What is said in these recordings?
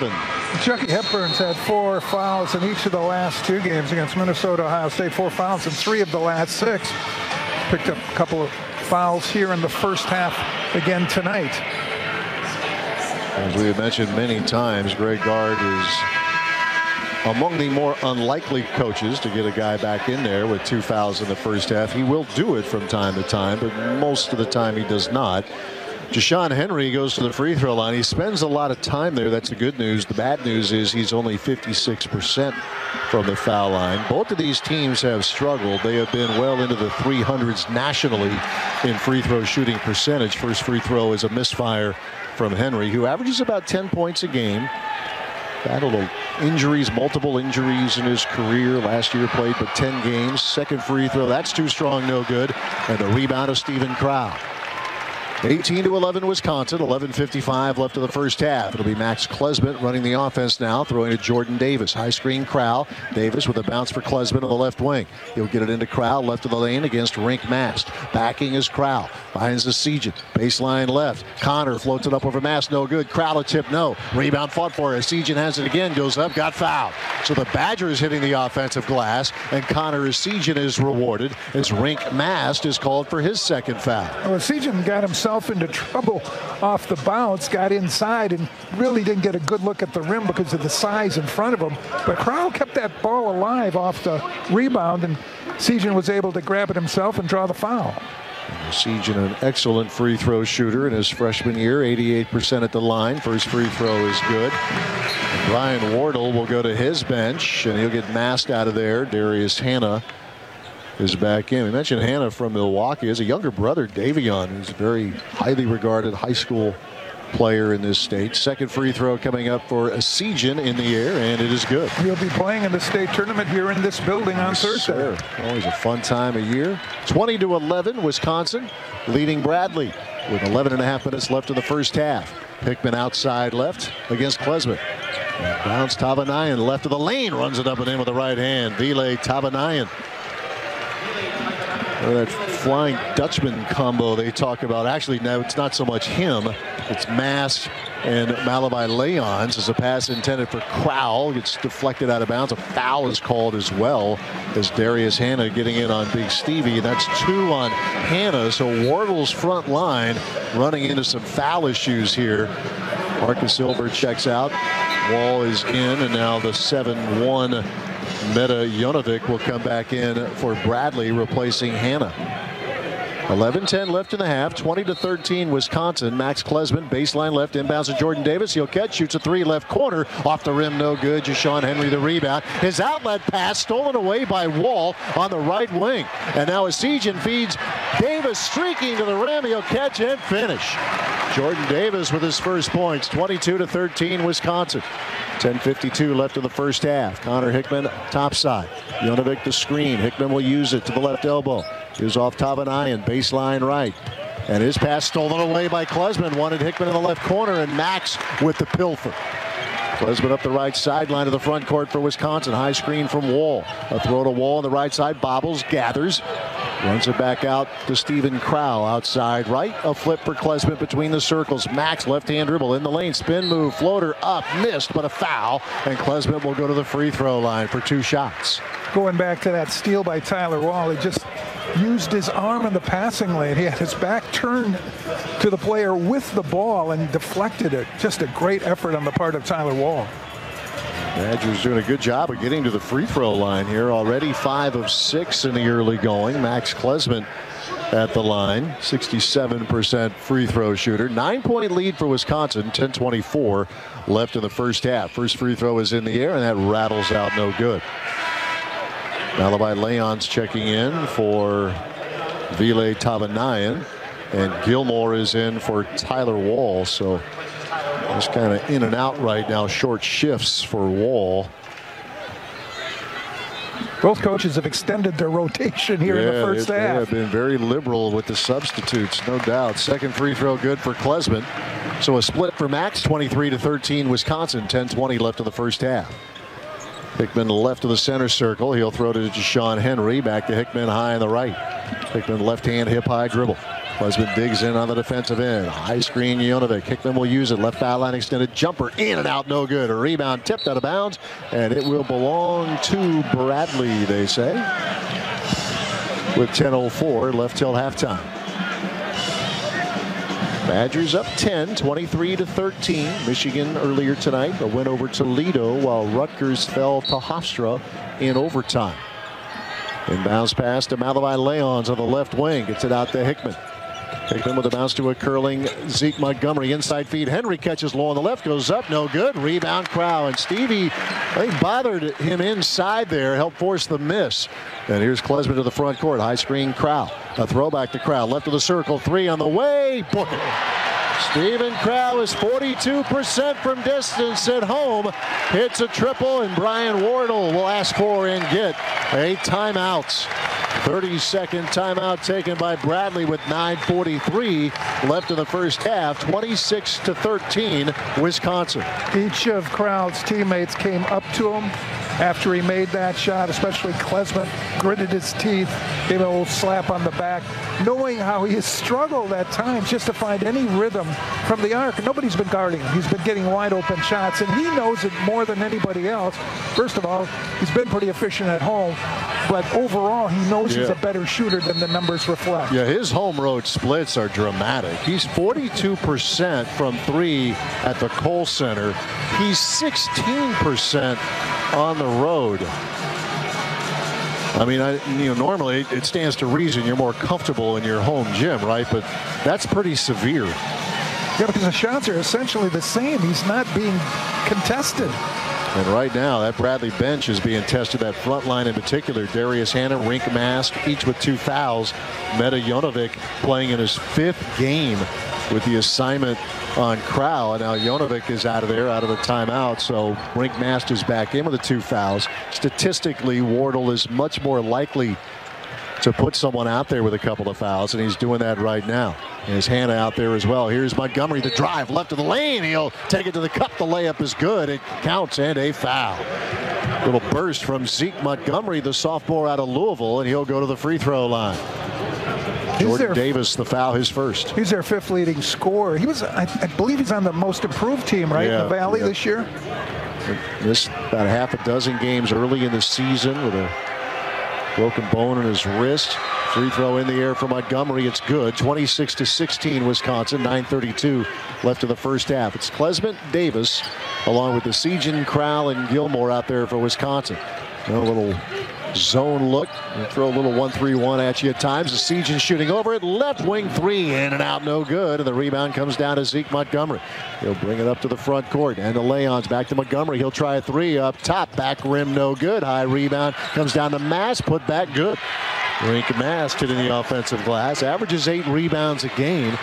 Hepburn. Chucky Hepburn's had 4 fouls in each of the last 2 games against Minnesota, Ohio State. 4 fouls in 3 of the last 6. Picked up a couple of fouls here in the first half again tonight. As we have mentioned many times, Greg Gard is among the more unlikely coaches to get a guy back in there with 2 fouls in the first half. He will do it from time to time, but most of the time he does not. Jashawn Henry goes to the free throw line. He spends a lot of time there. That's the good news. The bad news is he's only 56% from the foul line. Both of these teams have struggled. They have been well into the 300s nationally in free throw shooting percentage. First free throw is a misfire from Henry, who averages about 10 points a game. Battled injuries, multiple injuries in his career. Last year played but 10 games. Second free throw, that's too strong, no good. And the rebound of Stephen Crowl. 18-11 Wisconsin, 11:55 left of the first half. It'll be Max Klesmit running the offense now, throwing to Jordan Davis. High screen Crowl. Davis with a bounce for Klesmit on the left wing. He'll get it into Crowl, left of the lane against Rink Mast. Backing is Crowl. Finds the Sejan. Baseline left. Connor floats it up over Mast, no good. Crowl a tip, no. Rebound fought for it. Sejan has it again, goes up, got fouled. So the Badgers hitting the offensive glass, and Connor Sejan is rewarded as Rink Mast is called for his second foul. Well, Sejan got himself into trouble off the bounce, got inside and really didn't get a good look at the rim because of the size in front of him. But Crowl kept that ball alive off the rebound, and Sejan was able to grab it himself and draw the foul. Sejan, an excellent free throw shooter in his freshman year, 88% at the line. First free throw is good. And Brian Wardle will go to his bench, and he'll get Mast out of there. Darius Hannah is back in. We mentioned Hannah from Milwaukee. Has a younger brother, Davion, who's a very highly regarded high school player in this state. Second free throw coming up for Sejan in the air, and it is good. He'll be playing in the state tournament here in this building on Thursday. Sir. Always a fun time of year. 20-11, Wisconsin leading Bradley with 11.5 minutes left in the first half. Hickman outside left against Klesmit. Bounce Tavanayan left of the lane, runs it up and in with the right hand. Vile Tavanayan. That Flying Dutchman combo they talk about. Actually, no, it's not so much him. It's Mast and Malachi Leons as a pass intended for Crowl. Gets deflected out of bounds. A foul is called as well as Darius Hannah getting in on Big Stevie. And that's 2 on Hannah. So Wardle's front line running into some foul issues here. Marcus Silver checks out. Wall is in, and now the 7-1 Meta Jonovic will come back in for Bradley, replacing Hannah. 11:10 left in the half. 20-13 Wisconsin. Max Klesmit, baseline left, inbounds to Jordan Davis. He'll catch, shoots a 3 left corner. Off the rim, no good. Jashawn Henry the rebound. His outlet pass stolen away by Wall on the right wing. And now Sejan feeds Davis streaking to the rim. He'll catch and finish. Jordan Davis with his first points. 22-13 Wisconsin. 10:52 left in the first half. Connor Hickman topside. Jonovic the screen. Hickman will use it to the left elbow. Here's off Tavanayan, baseline right. And his pass stolen away by Klesmit. Wanted Hickman in the left corner, and Max with the pilfer. Klesmit up the right sideline of the front court for Wisconsin. High screen from Wall. A throw to Wall on the right side. Bobbles, gathers. Runs it back out to Stephen Crowl outside right. A flip for Klesmit between the circles. Max left-hand dribble in the lane. Spin move. Floater up. Missed, but a foul. And Klesmit will go to the free throw line for 2 shots. Going back to that steal by Tyler Wall, he just used his arm in the passing lane. He had his back turned to the player with the ball and deflected it. Just a great effort on the part of Tyler Wall. Badgers doing a good job of getting to the free throw line here. Already 5 of 6 in the early going. Max Klesmit at the line, 67% free throw shooter. 9-point lead for Wisconsin, 10:24 left in the first half. First free throw is in the air, and that rattles out no good. Malachi Leons checking in for Vile Tavanayan, and Gilmore is in for Tyler Wall. So just kind of in and out right now. Short shifts for Wall. Both coaches have extended their rotation here in the first half. They have been very liberal with the substitutes, no doubt. Second free throw good for Klesmit. So a split for Max, 23-13 Wisconsin, 10:20 left in the first half. Hickman left of the center circle. He'll throw to Jashawn Henry. Back to Hickman high on the right. Hickman left hand hip high dribble. Klesman digs in on the defensive end. High screen, Jonovic. Hickman will use it. Left foul line extended jumper. In and out, no good. A rebound tipped out of bounds, and it will belong to Bradley, they say, with 10:04 left till halftime. Badgers up 10, 23-13. Michigan earlier tonight, a win over Toledo, while Rutgers fell to Hofstra in overtime. Inbounds pass to Malachi Leons on the left wing. Gets it out to Hickman. Hickman with a bounce to a curling Zeke Montgomery. Inside feed. Henry catches low on the left. Goes up. No good. Rebound Crowell. And Stevie, I think, bothered him inside there. Helped force the miss. And here's Klesman to the front court. High screen Crowell. A throwback to Crowell. Left of the circle. Three on the way. Book it. Steven Crowell is 42% from distance at home. Hits a triple, and Brian Wardle will ask for and get a timeout. 30-second timeout taken by Bradley with 9:43 left in the first half. 26-13, Wisconsin. Each of Crowell's teammates came up to him after he made that shot, especially Klesman. Gritted his teeth, gave him a little slap on the back, knowing how he has struggled at times just to find any rhythm from the arc. Nobody's been guarding him. He's been getting wide open shots, and he knows it more than anybody else. First of all, he's been pretty efficient at home, but overall, he knows he's a better shooter than the numbers reflect. Yeah, his home road splits are dramatic. He's 42% from three at the Kohl Center. He's 16% on the road. I mean, normally it stands to reason you're more comfortable in your home gym, right? But that's pretty severe. Yeah, because the shots are essentially the same. He's not being contested. And right now, that Bradley bench is being tested, that front line in particular. Darius Hannah, Rink Mask, each with 2 fouls. Meta Jonovic playing in his 5th game with the assignment on Crowell. Now Jonovic is out of there, out of the timeout. So Rink Mask is back in with the 2 fouls. Statistically, Wardle is much more likely to put someone out there with a couple of fouls, and he's doing that right now. And his Hannah out there as well. Here's Montgomery, the drive left of the lane. He'll take it to the cup. The layup is good. It counts, and a foul. Little burst from Zeke Montgomery, the sophomore out of Louisville, and he'll go to the free throw line. Jordan Davis, the foul, his first. He's their 5th leading scorer. He was, I believe he's on the most improved team, right, in the Valley this year? Missed about half a dozen games early in the season with a broken bone in his wrist. Free throw in the air for Montgomery. It's good. 26-16 Wisconsin. 9:32 left of the first half. It's Klesman, Davis, along with the Sejan, Crowell, and Gilmore out there for Wisconsin. A little zone look. We'll throw a little 1-3-1 at you at times. The Sejan shooting over it. Left wing 3. In and out, no good. And the rebound comes down to Zeke Montgomery. He'll bring it up to the front court. And the Leons back to Montgomery. He'll try a 3 up top. Back rim, no good. High rebound comes down to Mass. Put back, good. Rink Mask hitting the offensive glass. Averages 8 rebounds a game.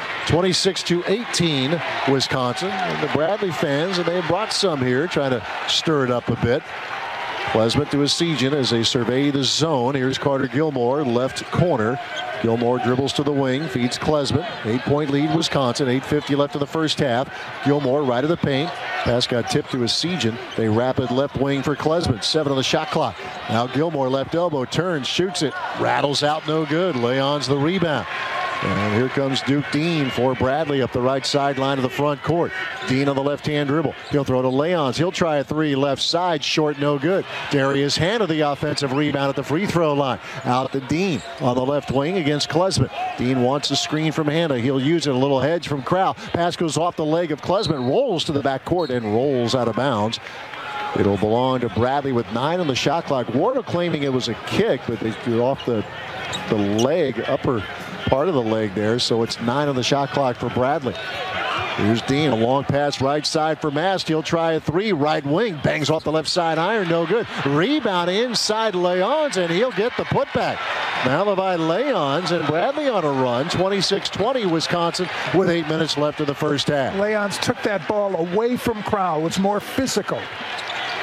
26-18 Wisconsin. And the Bradley fans, and they brought some here, trying to stir it up a bit. Klesman to his Sejan as they survey the zone. Here's Carter Gilmore, left corner. Gilmore dribbles to the wing, feeds Klesman. 8-point lead, Wisconsin. 8:50 left in the first half. Gilmore right of the paint. Pass got tipped to his Sejan. They rapid left wing for Klesman. 7 on the shot clock. Now Gilmore left elbow, turns, shoots it, rattles out, no good. Leon's the rebound. And here comes Duke Dean for Bradley up the right sideline of the front court. Dean on the left-hand dribble. He'll throw to Leons. He'll try a 3 left side. Short, no good. Darius Hannah the offensive rebound at the free throw line. Out to Dean on the left wing against Klesman. Dean wants a screen from Hannah. He'll use it. A little hedge from Crowell. Pass goes off the leg of Klesman. Rolls to the back court and rolls out of bounds. It'll belong to Bradley with 9 on the shot clock. Wardle claiming it was a kick, but they threw off the leg, upper part of the leg there, so it's 9 on the shot clock for Bradley. Here's Dean, a long pass right side for Mast. He'll try a 3, right wing, bangs off the left side iron, no good. Rebound inside Leons, and he'll get the putback. Malachi Leons and Bradley on a run. 26-20 Wisconsin with 8 minutes left of the first half. Leons took that ball away from Crowell. It's more physical.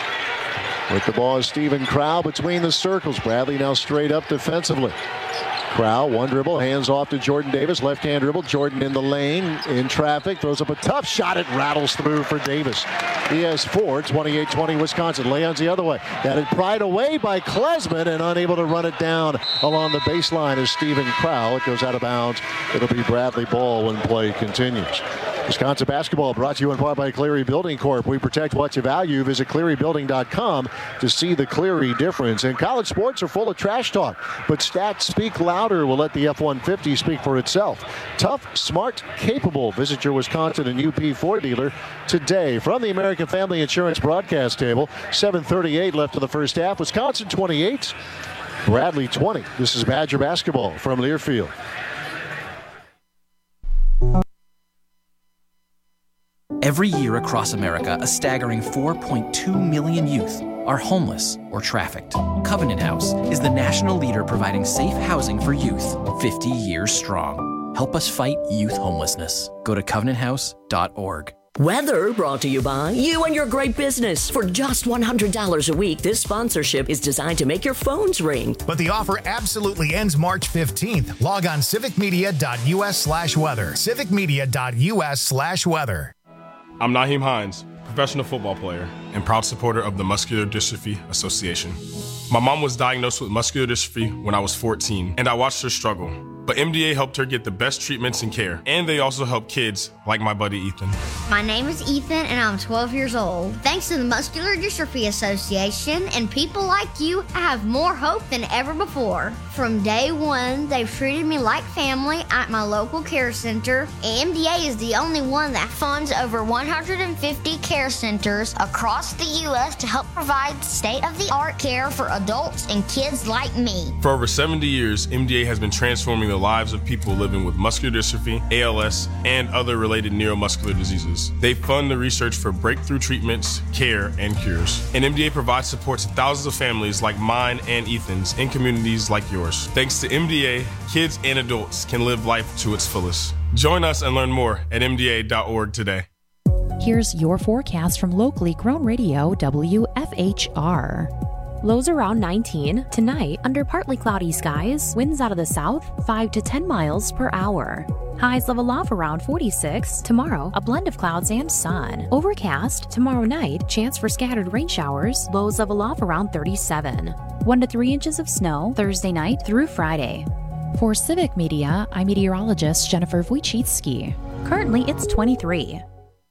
With the ball is Steven Crowell between the circles. Bradley now straight up defensively. Crowell, one dribble, hands off to Jordan Davis. Left-hand dribble. Jordan in the lane, in traffic, throws up a tough shot. It rattles through for Davis. He has 4, 28-20 Wisconsin. Leon's the other way. Got it pried away by Klesman and unable to run it down along the baseline is Steven Crowell. It goes out of bounds. It'll be Bradley Ball when play continues. Wisconsin basketball brought to you in part by Cleary Building Corp. We protect what you value. Visit ClearyBuilding.com to see the Cleary difference. And college sports are full of trash talk, but stats speak louder. Will let the F-150 speak for itself. Tough, smart, capable. Visit your Wisconsin and UP Ford dealer today. From the American Family Insurance broadcast table, 7:38 left in the first half. Wisconsin 28, Bradley 20. This is Badger basketball from Learfield. Every year across America, a staggering 4.2 million youth are homeless or trafficked. Covenant House is the national leader providing safe housing for youth, 50 years strong. Help us fight youth homelessness. Go to covenanthouse.org. Weather brought to you by you and your great business. For just $100 a week, this sponsorship is designed to make your phones ring. But the offer absolutely ends March 15th. Log on civicmedia.us/weather. civicmedia.us/weather. I'm Naheem Hines, professional football player and proud supporter of the Muscular Dystrophy Association. My mom was diagnosed with muscular dystrophy when I was 14, and I watched her struggle. But MDA helped her get the best treatments and care, and they also help kids like my buddy Ethan. My name is Ethan, and I'm 12 years old. Thanks to the Muscular Dystrophy Association and people like you, I have more hope than ever before. From day one, they've treated me like family at my local care center. MDA is the only one that funds over 150 care centers across the U.S. to help provide state-of-the-art care for adults and kids like me. For over 70 years, MDA has been transforming the lives of people living with muscular dystrophy, ALS, and other related neuromuscular diseases. They fund the research for breakthrough treatments, care, and cures. And MDA provides support to thousands of families like mine and Ethan's in communities like yours. Thanks to MDA, kids and adults can live life to its fullest. Join us and learn more at MDA.org today. Here's your forecast from locally grown radio WFHR. Lows around 19. Tonight, under partly cloudy skies, winds out of the south, 5 to 10 miles per hour. Highs level off around 46. Tomorrow, a blend of clouds and sun. Overcast. Tomorrow night, chance for scattered rain showers. Lows level off around 37. 1 to 3 inches of snow Thursday night through Friday. For Civic Media, I'm meteorologist Jennifer Wojcicki. Currently, it's 23.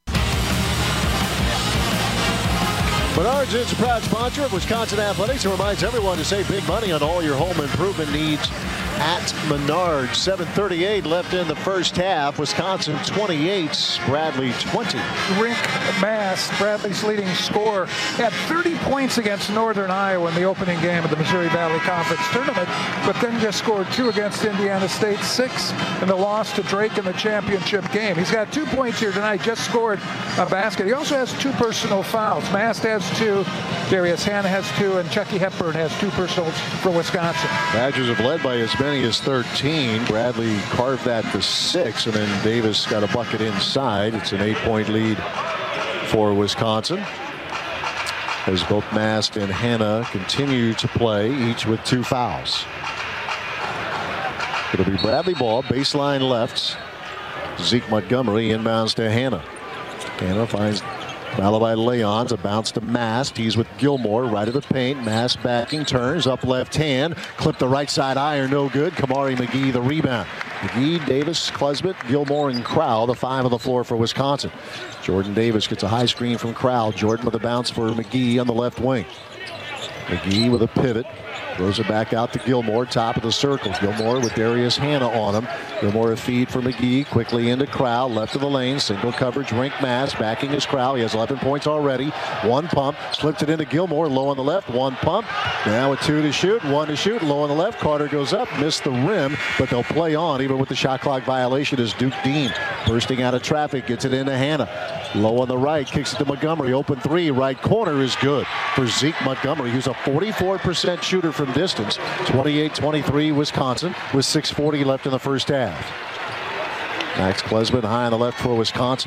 Menards is a proud sponsor of Wisconsin Athletics and reminds everyone to save big money on all your home improvement needs at Menards. 7:38 left in the first half. Wisconsin 28, Bradley 20. Rink Mass, Bradley's leading scorer, had 30 points against Northern Iowa in the opening game of the Missouri Valley Conference Tournament, but then just scored 2 against Indiana State, 6 in the loss to Drake in the championship game. He's got 2 points here tonight, just scored a basket. He also has 2 personal fouls. Mast has 2, Darius Hanna has 2, and Chucky Hepburn has 2 personals for Wisconsin. Badgers have led by as many as 13. Bradley carved that to 6, and then Davis got a bucket inside. It's an 8-point lead for Wisconsin, as both Mast and Hanna continue to play, each with 2 fouls. It'll be Bradley ball, baseline left. Zeke Montgomery inbounds to Hanna. Hanna finds Malachi Leons, a bounce to Mast. He's with Gilmore, right of the paint. Mast backing, turns up left hand. Clip the right side iron, no good. Kamari McGee the rebound. McGee, Davis, Klesman, Gilmore, and Crowell, the 5 on the floor for Wisconsin. Jordan Davis gets a high screen from Crowell. Jordan with a bounce for McGee on the left wing. McGee with a pivot. Throws it back out to Gilmore, top of the circle. Gilmore with Darius Hanna on him. Gilmore a feed for McGee, quickly into Crowell, left of the lane, single coverage, Rink Mass, backing his Crowell. He has 11 points already. 1 pump, slips it into Gilmore, low on the left, 1 pump. Now with 2 to shoot, 1 to shoot, low on the left. Carter goes up, missed the rim, but they'll play on even with the shot clock violation as Duke Dean, bursting out of traffic, gets it into Hanna. Low on the right, kicks it to Montgomery, open 3, right corner is good for Zeke Montgomery, who's a 44% shooter from distance. 28-23 Wisconsin with 6:40 left in the first half. Max Klesman high on the left for Wisconsin.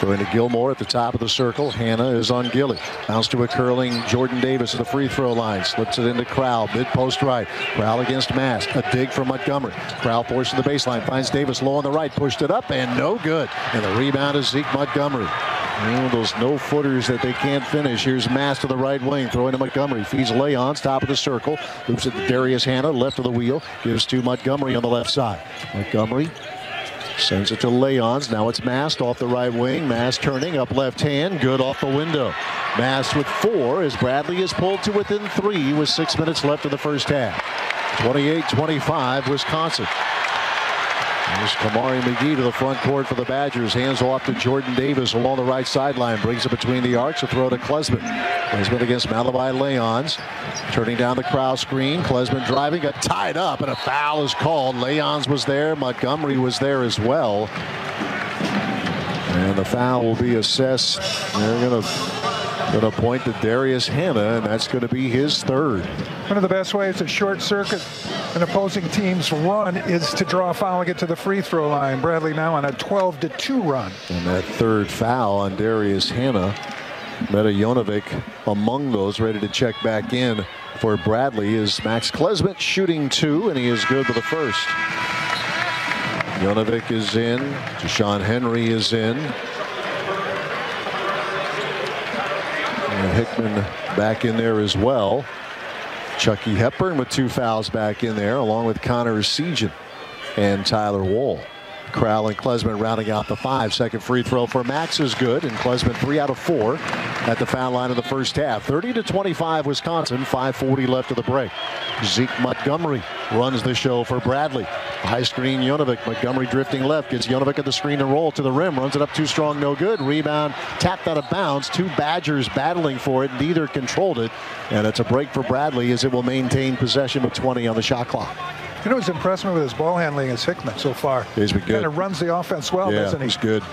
Going to Gilmore at the top of the circle. Hanna is on Gilly. Bounce to a curling Jordan Davis at the free throw line. Slips it into Crowell. Mid-post right. Crowell against Mask. A dig from Montgomery. Crowell forced to the baseline. Finds Davis low on the right. Pushed it up and no good. And the rebound is Zeke Montgomery. Those no-footers that they can't finish. Here's Mask to the right wing. Throwing to Montgomery. Feeds Leons. Top of the circle. Loops it to Darius Hanna. Left of the wheel. Gives to Montgomery on the left side. Montgomery sends it to Leons. Now it's Mast off the right wing. Mast turning up left hand. Good off the window. Mast with 4 as Bradley is pulled to within 3 with 6 minutes left of the first half. 28-25 Wisconsin. There's Kamari McGee to the front court for the Badgers. Hands off to Jordan Davis along the right sideline. Brings it between the arcs. A throw to Klesmit. Klesmit against Malachi Leons. Turning down the Crowell screen. Klesmit driving. Got tied up and a foul is called. Leons was there. Montgomery was there as well. And the foul will be assessed. They're going to point to Darius Hanna, and that's going to be his 3rd. One of the best ways to short circuit an opposing team's run is to draw a foul and get to the free throw line. Bradley now on a 12-2 run. And that 3rd foul on Darius Hanna. Meta Jonovic among those ready to check back in for Bradley is Max Klesmit shooting 2, and he is good with the first. Jonovic is in. Deshaun Henry is in. And Hickman back in there as well. Chucky Hepburn with 2 fouls back in there, along with Connor Essegian and Tyler Wall. Crowell and Klesmit rounding out the 5. Second free throw for Max is good, and Klesmit 3 out of 4 at the foul line of the first half. 30-25 Wisconsin, 5:40 left of the break. Zeke Montgomery runs the show for Bradley. High screen Jonovic. Montgomery drifting left. Gets Jonovic at the screen and roll to the rim. Runs it up too strong, no good. Rebound tapped out of bounds. 2 Badgers battling for it. Neither controlled it. And it's a break for Bradley as it will maintain possession with 20 on the shot clock. You know what's impressive with his ball handling is Hickman so far. He's been good. Kind of runs the offense well, doesn't he? He's good.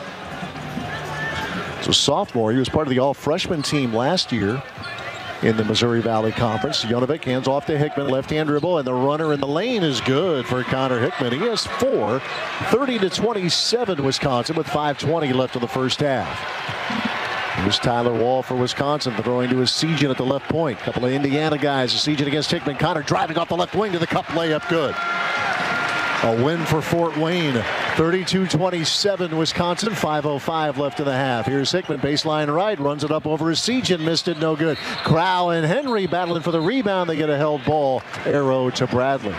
So sophomore, he was part of the all-freshman team last year in the Missouri Valley Conference. Jonovic hands off to Hickman, left-hand dribble, and the runner in the lane is good for Connor Hickman. He has 4, 30-27 Wisconsin with 5:20 left of the first half. Here's Tyler Wall for Wisconsin, throwing to Essegian at the left point. Couple of Indiana guys. Essegian against Hickman. Connor driving off the left wing to the cup layup. Good. A win for Fort Wayne. 32-27 Wisconsin. 5:05 left in the half. Here's Hickman, baseline right. Runs it up over Essegian. Missed it, no good. Crowell and Henry battling for the rebound. They get a held ball. Arrow to Bradley.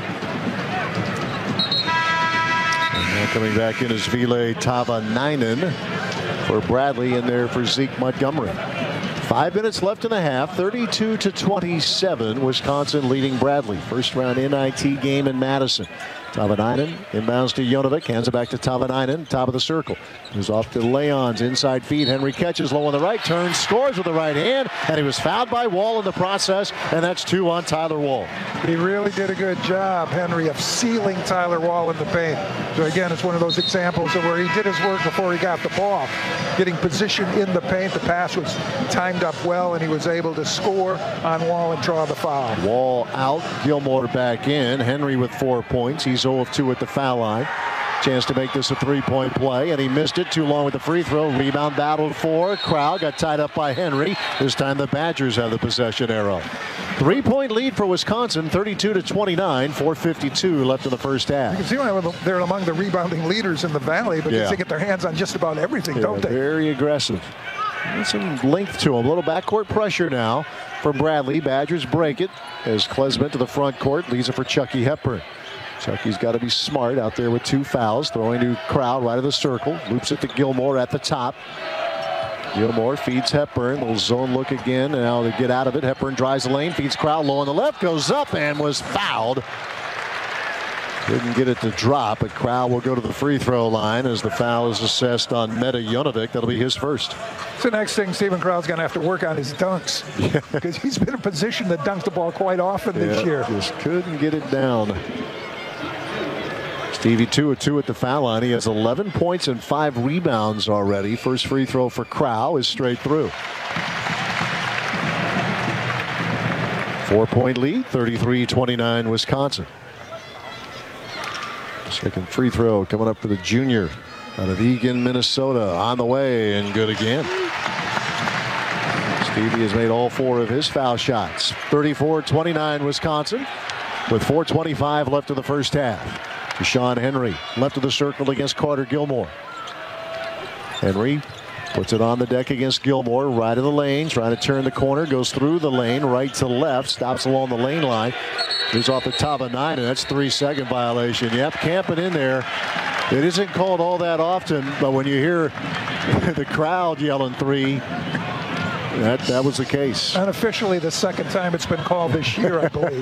And now coming back in is Ville Tavanainen for Bradley, in there for Zeke Montgomery. 5 minutes left in the half. 32-27. Wisconsin leading Bradley. First round NIT game in Madison. Tavanainen inbounds to Jonovic. Hands it back to Tavanainen. Top of the circle. Moves off to Leons. Inside feed. Henry catches low on the right. Turns. Scores with the right hand. And he was fouled by Wall in the process. And that's 2 on Tyler Wall. He really did a good job, Henry, of sealing Tyler Wall in the paint. So again, it's one of those examples of where he did his work before he got the ball. Getting position in the paint. The pass was timed up well, and he was able to score on Wall and draw the foul. Wall out. Gilmore back in. Henry with 4 points. He's 0 of 2 at the foul line. Chance to make this a 3-point play, and he missed it. Too long with the free throw. Rebound battled for. Crowell got tied up by Henry. This time the Badgers have the possession arrow. 3-point lead for Wisconsin, 32-29. 4:52 left in the first half. You can see why they're among the rebounding leaders in the Valley, because they get their hands on just about everything, don't they? Very aggressive. And some length to him. A little backcourt pressure now from Bradley. Badgers break it as Klesmit to the front court. Leaves it for Chucky Hepburn. Chucky's got to be smart out there with 2 fouls. Throwing to Crowell right of the circle. Loops it to Gilmore at the top. Gilmore feeds Hepburn. Little zone look again. And now to get out of it. Hepburn drives the lane. Feeds Crowell low on the left. Goes up and was fouled. Didn't get it to drop, but Crowell will go to the free throw line as the foul is assessed on Meta Jonovic. That'll be his first. So the next thing Stephen Crowell's going to have to work on his dunks. Because he's been in position to dunk the ball quite often this year. Just couldn't get it down. Stevie 2 of 2 at the foul line. He has 11 points and 5 rebounds already. First free throw for Crowell is straight through. 4-point lead, 33-29 Wisconsin. Second free throw coming up for the junior out of Eagan, Minnesota, on the way and good again. Stevie has made all 4 of his foul shots. 34-29 Wisconsin with 4:25 left of the first half. Deshaun Henry left of the circle against Carter Gilmore. Henry puts it on the deck against Gilmore, right of the lane, trying to turn the corner, goes through the lane, right to left, stops along the lane line. He's off the top of 9, and that's 3-second violation. Yep, camping in there. It isn't called all that often, but when you hear the crowd yelling 3, that was the case. Unofficially, the second time it's been called this year, I believe.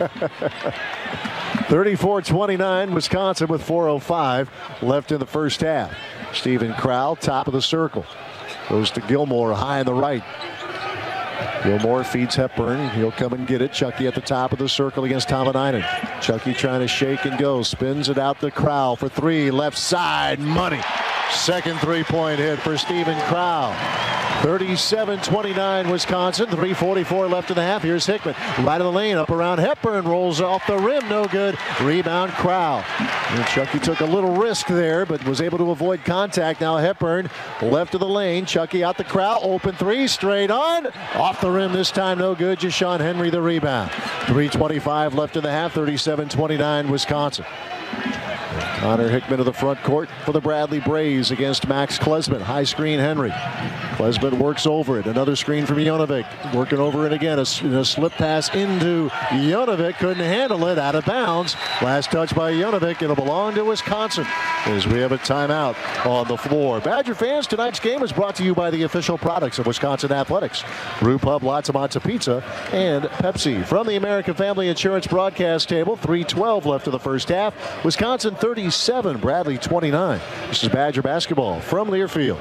34-29, Wisconsin with 4:05 left in the first half. Stephen Crowell, top of the circle. Goes to Gilmore, high on the right. Gilmore feeds Hepburn. He'll come and get it. Chucky at the top of the circle against Tomanainen. Chucky trying to shake and go. Spins it out to Crowell for 3. Left side. Money. Second 3-point hit for Stephen Crowell. 37-29 Wisconsin. 3:44 left in the half. Here's Hickman. Right of the lane. Up around Hepburn. Rolls off the rim. No good. Rebound Crowell. And Chucky took a little risk there, but was able to avoid contact. Now Hepburn left of the lane. Chucky out the Crowell. Open 3. Straight on. Off the rim this time. No good. Deshaun Henry the rebound. 3:25 left in the half. 37-29 Wisconsin. Connor Hickman to the front court for the Bradley Braves against Max Klesman. High screen Henry. Klesman works over it. Another screen from Jonovic. Working over it again. A slip pass into Jonovic. Couldn't handle it. Out of bounds. Last touch by Jonovic. It'll belong to Wisconsin as we have a timeout on the floor. Badger fans, tonight's game is brought to you by the official products of Wisconsin Athletics. Brew Pub, Lots of Matzo Pizza, and Pepsi. From the American Family Insurance broadcast table, 3:12 left of the first half. Wisconsin 37, Bradley 29. This is Badger basketball from Learfield.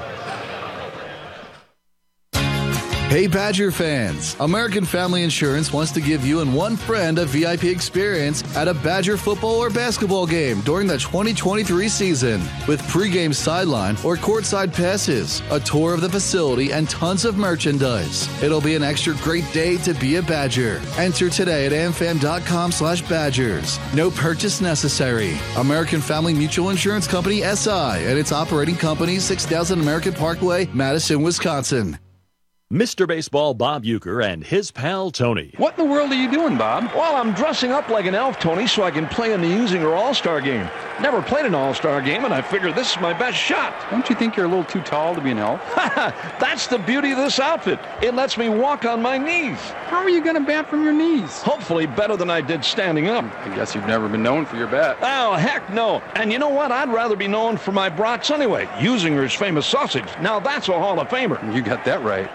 Hey Badger fans, American Family Insurance wants to give you and one friend a VIP experience at a Badger football or basketball game during the 2023 season. With pregame sideline or courtside passes, a tour of the facility, and tons of merchandise. It'll be an extra great day to be a Badger. Enter today at amfam.com/Badgers. No purchase necessary. American Family Mutual Insurance Company, SI, and its operating company, 6000 American Parkway, Madison, Wisconsin. Mr. Baseball Bob Uecker and his pal Tony. What in the world are you doing, Bob? Well, I'm dressing up like an elf, Tony, so I can play in the Usinger All-Star Game. Never played an All-Star Game, and I figure this is my best shot. Don't you think you're a little too tall to be an elf? That's the beauty of this outfit. It lets me walk on my knees. How are you going to bat from your knees? Hopefully better than I did standing up. I guess you've never been known for your bat. Oh, heck no. And you know what? I'd rather be known for my brats anyway. Usinger's famous sausage. Now that's a Hall of Famer. You got that right.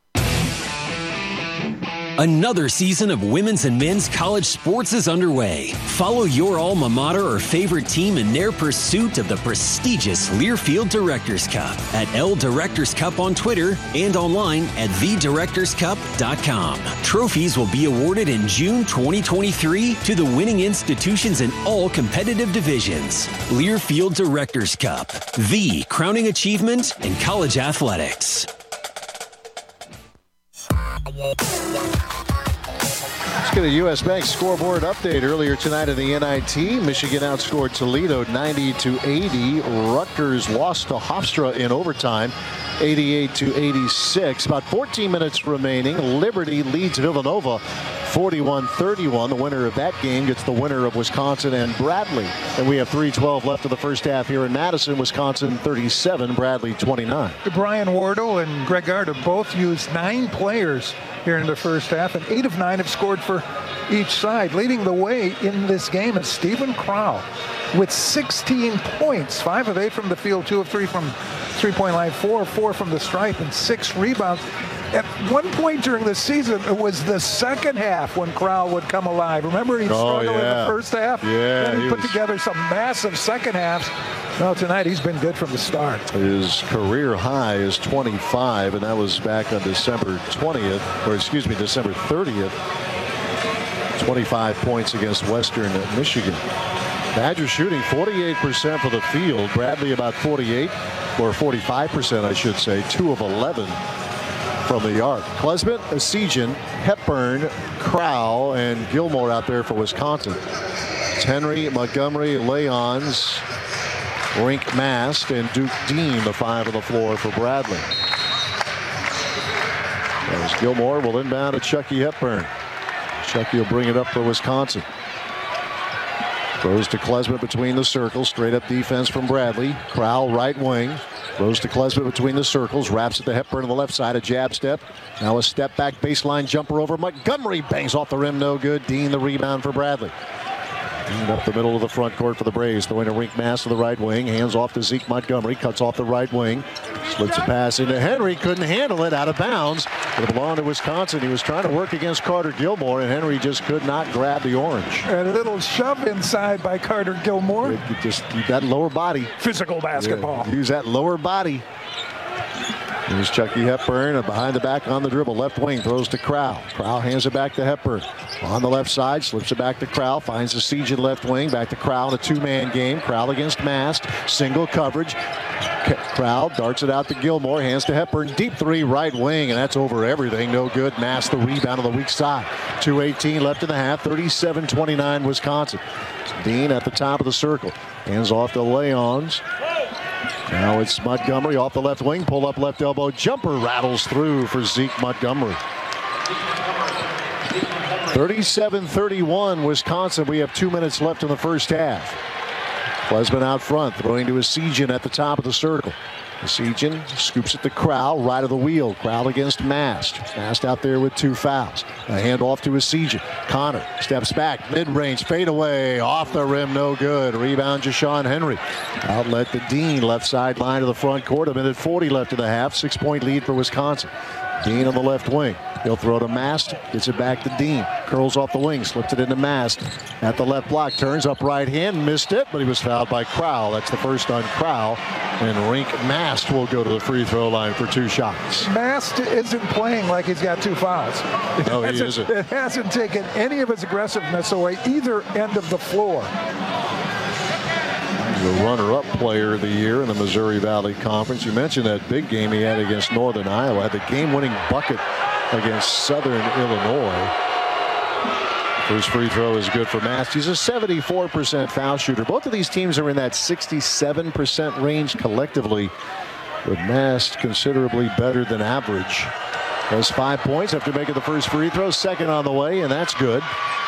Another season of women's and men's college sports is underway. Follow your alma mater or favorite team in their pursuit of the prestigious Learfield Directors Cup at L Directors Cup on Twitter and online at thedirectorscup.com. Trophies will be awarded in June 2023 to the winning institutions in all competitive divisions. Learfield Directors Cup, the crowning achievement in college athletics. Let's get a U.S. Bank scoreboard update. Earlier tonight in the NIT, Michigan outscored Toledo 90-80. Rutgers lost to Hofstra in overtime, 88-86. About 14 minutes remaining. Liberty leads Villanova 41-31. The winner of that game gets the winner of Wisconsin and Bradley. And we have 3:12 left of the first half here in Madison. Wisconsin 37, Bradley 29. Brian Wardle and Greg Gard have both used 9 players here in the first half, and 8 of 9 have scored for each side. Leading the way in this game is Stephen Crowell with 16 points, 5 of 8 from the field, 2 of 3 from three-point line, 4 of 4 from the stripe, and 6 rebounds. At one point during the season, it was the second half when Crowell would come alive. Remember, he struggled in the first half? Yeah. Then he put together some massive second halves. Well, tonight he's been good from the start. His career high is 25, and that was back on December 30th. 25 points against Western Michigan. Badgers shooting 48% for the field. Bradley about 48, or 45%, I should say. 2 of 11 from the arc. Klesman, Esigian, Hepburn, Crowell, and Gilmore out there for Wisconsin. It's Henry, Montgomery, Leons, Rink Mast and Duke Dean, the 5 on the floor for Bradley. As Gilmore will inbound to Chucky Hepburn. Chucky will bring it up for Wisconsin. Throws to Klesmit between the circles. Straight up defense from Bradley. Crowell right wing. Throws to Klesmit between the circles. Wraps it to Hepburn on the left side. A jab step. Now a step back baseline jumper over Montgomery. Bangs off the rim. No good. Dean the rebound for Bradley. Dean up the middle of the front court for the Braves. Throwing a Rink Mast to the right wing. Hands off to Zeke Montgomery. Cuts off the right wing. Slips a pass into Henry. Couldn't handle it. Out of bounds. It belonged to Wisconsin. He was trying to work against Carter Gilmore, and Henry just could not grab the orange. A little shove inside by Carter Gilmore. You just keep that lower body. Physical basketball. Yeah, use that lower body. Here's Chucky Hepburn behind the back on the dribble. Left wing throws to Crowell. Crowell hands it back to Hepburn. On the left side, slips it back to Crowell. Finds the siege in left wing. Back to Crowell in a two-man game. Crowell against Mast. Single coverage. Crowell darts it out to Gilmore. Hands to Hepburn. Deep three right wing, and that's over everything. No good. Mast the rebound on the weak side. 2:18 left in the half. 37-29 Wisconsin. Dean at the top of the circle. Hands off to Leons. Now it's Montgomery off the left wing. Pull up left elbow. Jumper rattles through for Zeke Montgomery. 37-31 Wisconsin. We have 2 minutes left in the first half. Klesmit out front, throwing to Esigian at the top of the circle. Esigian scoops it to Crowell, right of the wheel. Crowell against Mast. Mast out there with 2 fouls. A hand off to Esigian. Connor steps back, mid-range, fade away, off the rim, no good. Rebound, Jashawn Henry. Outlet to Dean, left sideline of the front court. 1:40 left in the half. 6-point lead for Wisconsin. Dean on the left wing. He'll throw to Mast. Gets it back to Dean. Curls off the wing. Slips it into Mast. At the left block. Turns up right hand. Missed it, but he was fouled by Crowell. That's the first on Crowell. And Rink Mast will go to the free throw line for 2 shots. Mast isn't playing like he's got 2 fouls. No, he isn't. It hasn't taken any of his aggressiveness away either end of the floor. The runner-up player of the year in the Missouri Valley Conference. You mentioned that big game he had against Northern Iowa. Had the game-winning bucket against Southern Illinois. First free throw is good for Mast. He's a 74% foul shooter. Both of these teams are in that 67% range collectively, with Mast considerably better than average. Has 5 points after making the first free throw. Second on the way, and that's good.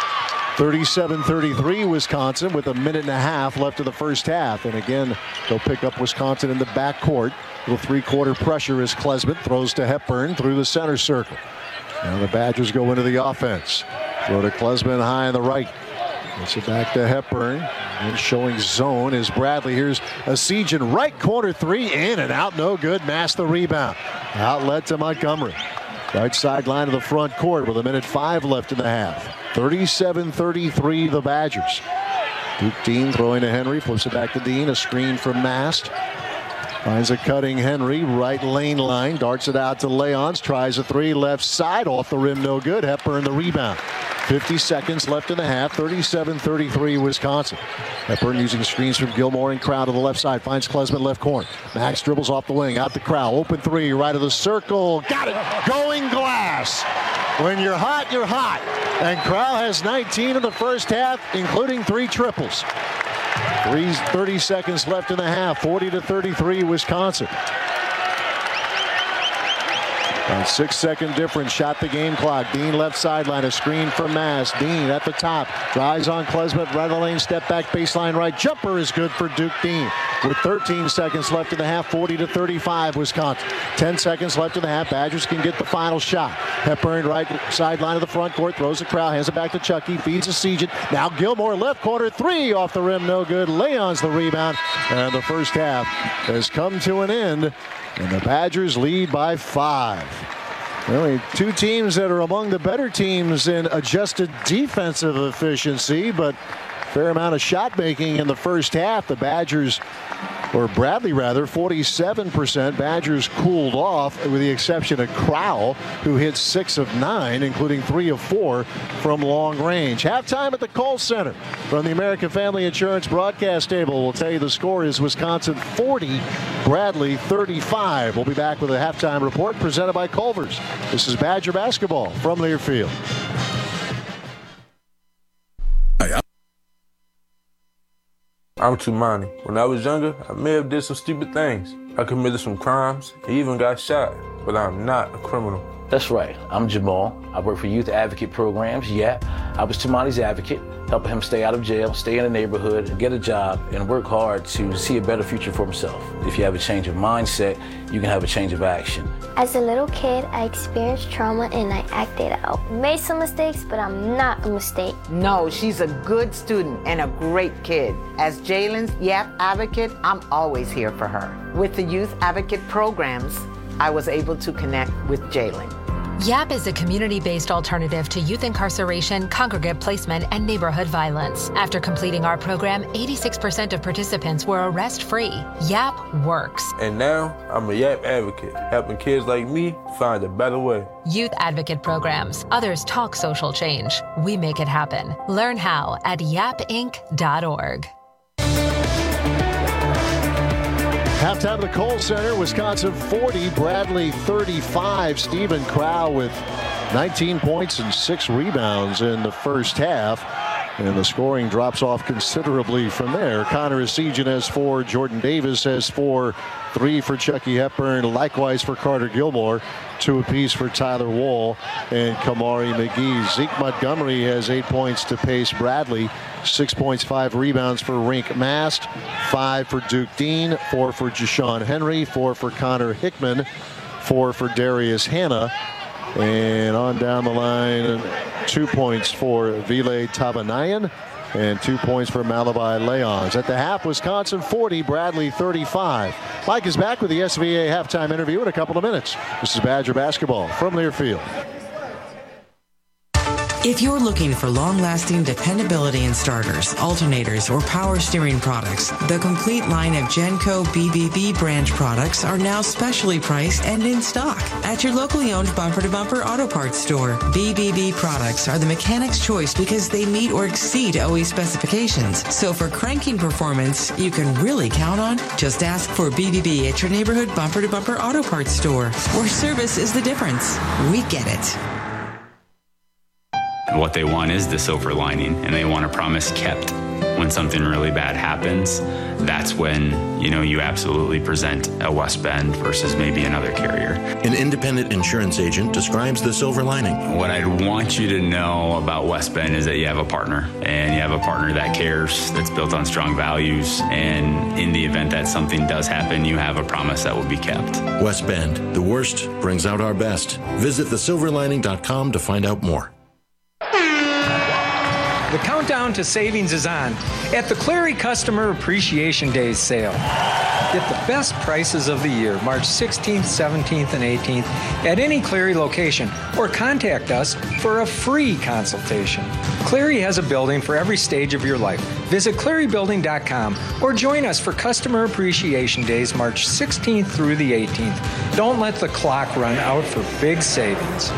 37-33 Wisconsin with 1.5 minutes left in the first half. And again, they'll pick up Wisconsin in the backcourt. Little three-quarter pressure as Klesmit throws to Hepburn through the center circle. Now the Badgers go into the offense. Throw to Klesmit high on the right. Gets it back to Hepburn. And showing zone is Bradley. Here's Esigian, right corner 3, in and out, no good. Mast the rebound. Outlet to Montgomery. Right sideline of the front court with 1:05 left in the half. 37-33 the Badgers. Duke Dean throwing to Henry, flips it back to Dean. A screen from Mast. Finds a cutting Henry, right lane line, darts it out to Leons, tries a 3 left side, off the rim, no good. Hepburn the rebound. 50 seconds left in the half, 37-33 Wisconsin. Hepburn using screens from Gilmore and Crowell to the left side, finds Klesmit left corner. Max dribbles off the wing, out to Crowell, open 3, right of the circle, got it, going glass. When you're hot, you're hot. And Crowell has 19 in the first half, including 3 triples. 30 seconds left in the half, 40-33 Wisconsin. And 6-second difference, shot the game clock. Dean left sideline, a screen from Mast. Dean at the top, drives on Klesmit, right of the lane, step back, baseline right. Jumper is good for Duke Dean. With 13 seconds left in the half, 40-35 Wisconsin. 10 seconds left in the half, Badgers can get the final shot. Hepburn right sideline of the front court, throws the crowd, hands it back to Chucky, feeds Esigian. Now Gilmore left corner 3, off the rim, no good. Leon's the rebound, and the first half has come to an end. And the Badgers lead by 5. Really, 2 teams that are among the better teams in adjusted defensive efficiency, but fair amount of shot making in the first half. The Badgers, or Bradley rather, 47%. Badgers cooled off with the exception of Crowell, who hit 6 of 9, including 3 of 4 from long range. Halftime at the Kohl Center from the American Family Insurance broadcast table. We'll tell you the score is Wisconsin 40, Bradley 35. We'll be back with a halftime report presented by Culver's. This is Badger basketball from Learfield. I'm Tumani. When I was younger, I may have did some stupid things. I committed some crimes, and even got shot, but I'm not a criminal. That's right. I'm Jamal. I work for Youth Advocate Programs, YAP. I was Tumani's advocate, helping him stay out of jail, stay in the neighborhood, get a job, and work hard to see a better future for himself. If you have a change of mindset, you can have a change of action. As a little kid, I experienced trauma and I acted out. Made some mistakes, but I'm not a mistake. No, she's a good student and a great kid. As Jalen's YAP advocate, I'm always here for her. With the Youth Advocate Programs, I was able to connect with Jalen. YAP is a community-based alternative to youth incarceration, congregate placement, and neighborhood violence. After completing our program, 86% of participants were arrest-free. YAP works. And now, I'm a YAP advocate, helping kids like me find a better way. Youth Advocate Programs. Others talk social change. We make it happen. Learn how at yapinc.org. Halftime at the Kohl Center, Wisconsin 40, Bradley 35. Stephen Crow with 19 points and 6 rebounds in the first half. And the scoring drops off considerably from there. Connor Essegian has 4. Jordan Davis has 4. 3 for Chucky Hepburn. Likewise for Carter Gilmore. 2 apiece for Tyler Wall and Kamari McGee. Zeke Montgomery has 8 points to pace Bradley. 6 points, 5 rebounds for Rink Mast. 5 for Duke Dean. 4 for Jashawn Henry. 4 for Connor Hickman. 4 for Darius Hannah. And on down the line, 2 points for Vile Tabanayan and 2 points for Malabai Leons. At the half, Wisconsin 40, Bradley 35. Mike is back with the SVA halftime interview in a couple of minutes. This is Badger basketball from Learfield. If you're looking for long-lasting dependability in starters, alternators, or power steering products, the complete line of Genco BBB brand products are now specially priced and in stock at your locally owned bumper-to-bumper auto parts store. BBB products are the mechanic's choice because they meet or exceed OE specifications. So for cranking performance you can really count on, just ask for BBB at your neighborhood bumper-to-bumper auto parts store, where service is the difference. We get it. What they want is the silver lining, and they want a promise kept. When something really bad happens, that's when, you absolutely present a West Bend versus maybe another carrier. An independent insurance agent describes the silver lining. What I'd want you to know about West Bend is that you have a partner, and you have a partner that cares, that's built on strong values, and in the event that something does happen, you have a promise that will be kept. West Bend, the worst brings out our best. Visit thesilverlining.com to find out more. The countdown to savings is on at the Cleary Customer Appreciation Days sale. Get the best prices of the year, March 16th, 17th, and 18th at any Cleary location, or contact us for a free consultation. Cleary has a building for every stage of your life. Visit clearybuilding.com or join us for Customer Appreciation Days, March 16th through the 18th. Don't let the clock run out for big savings.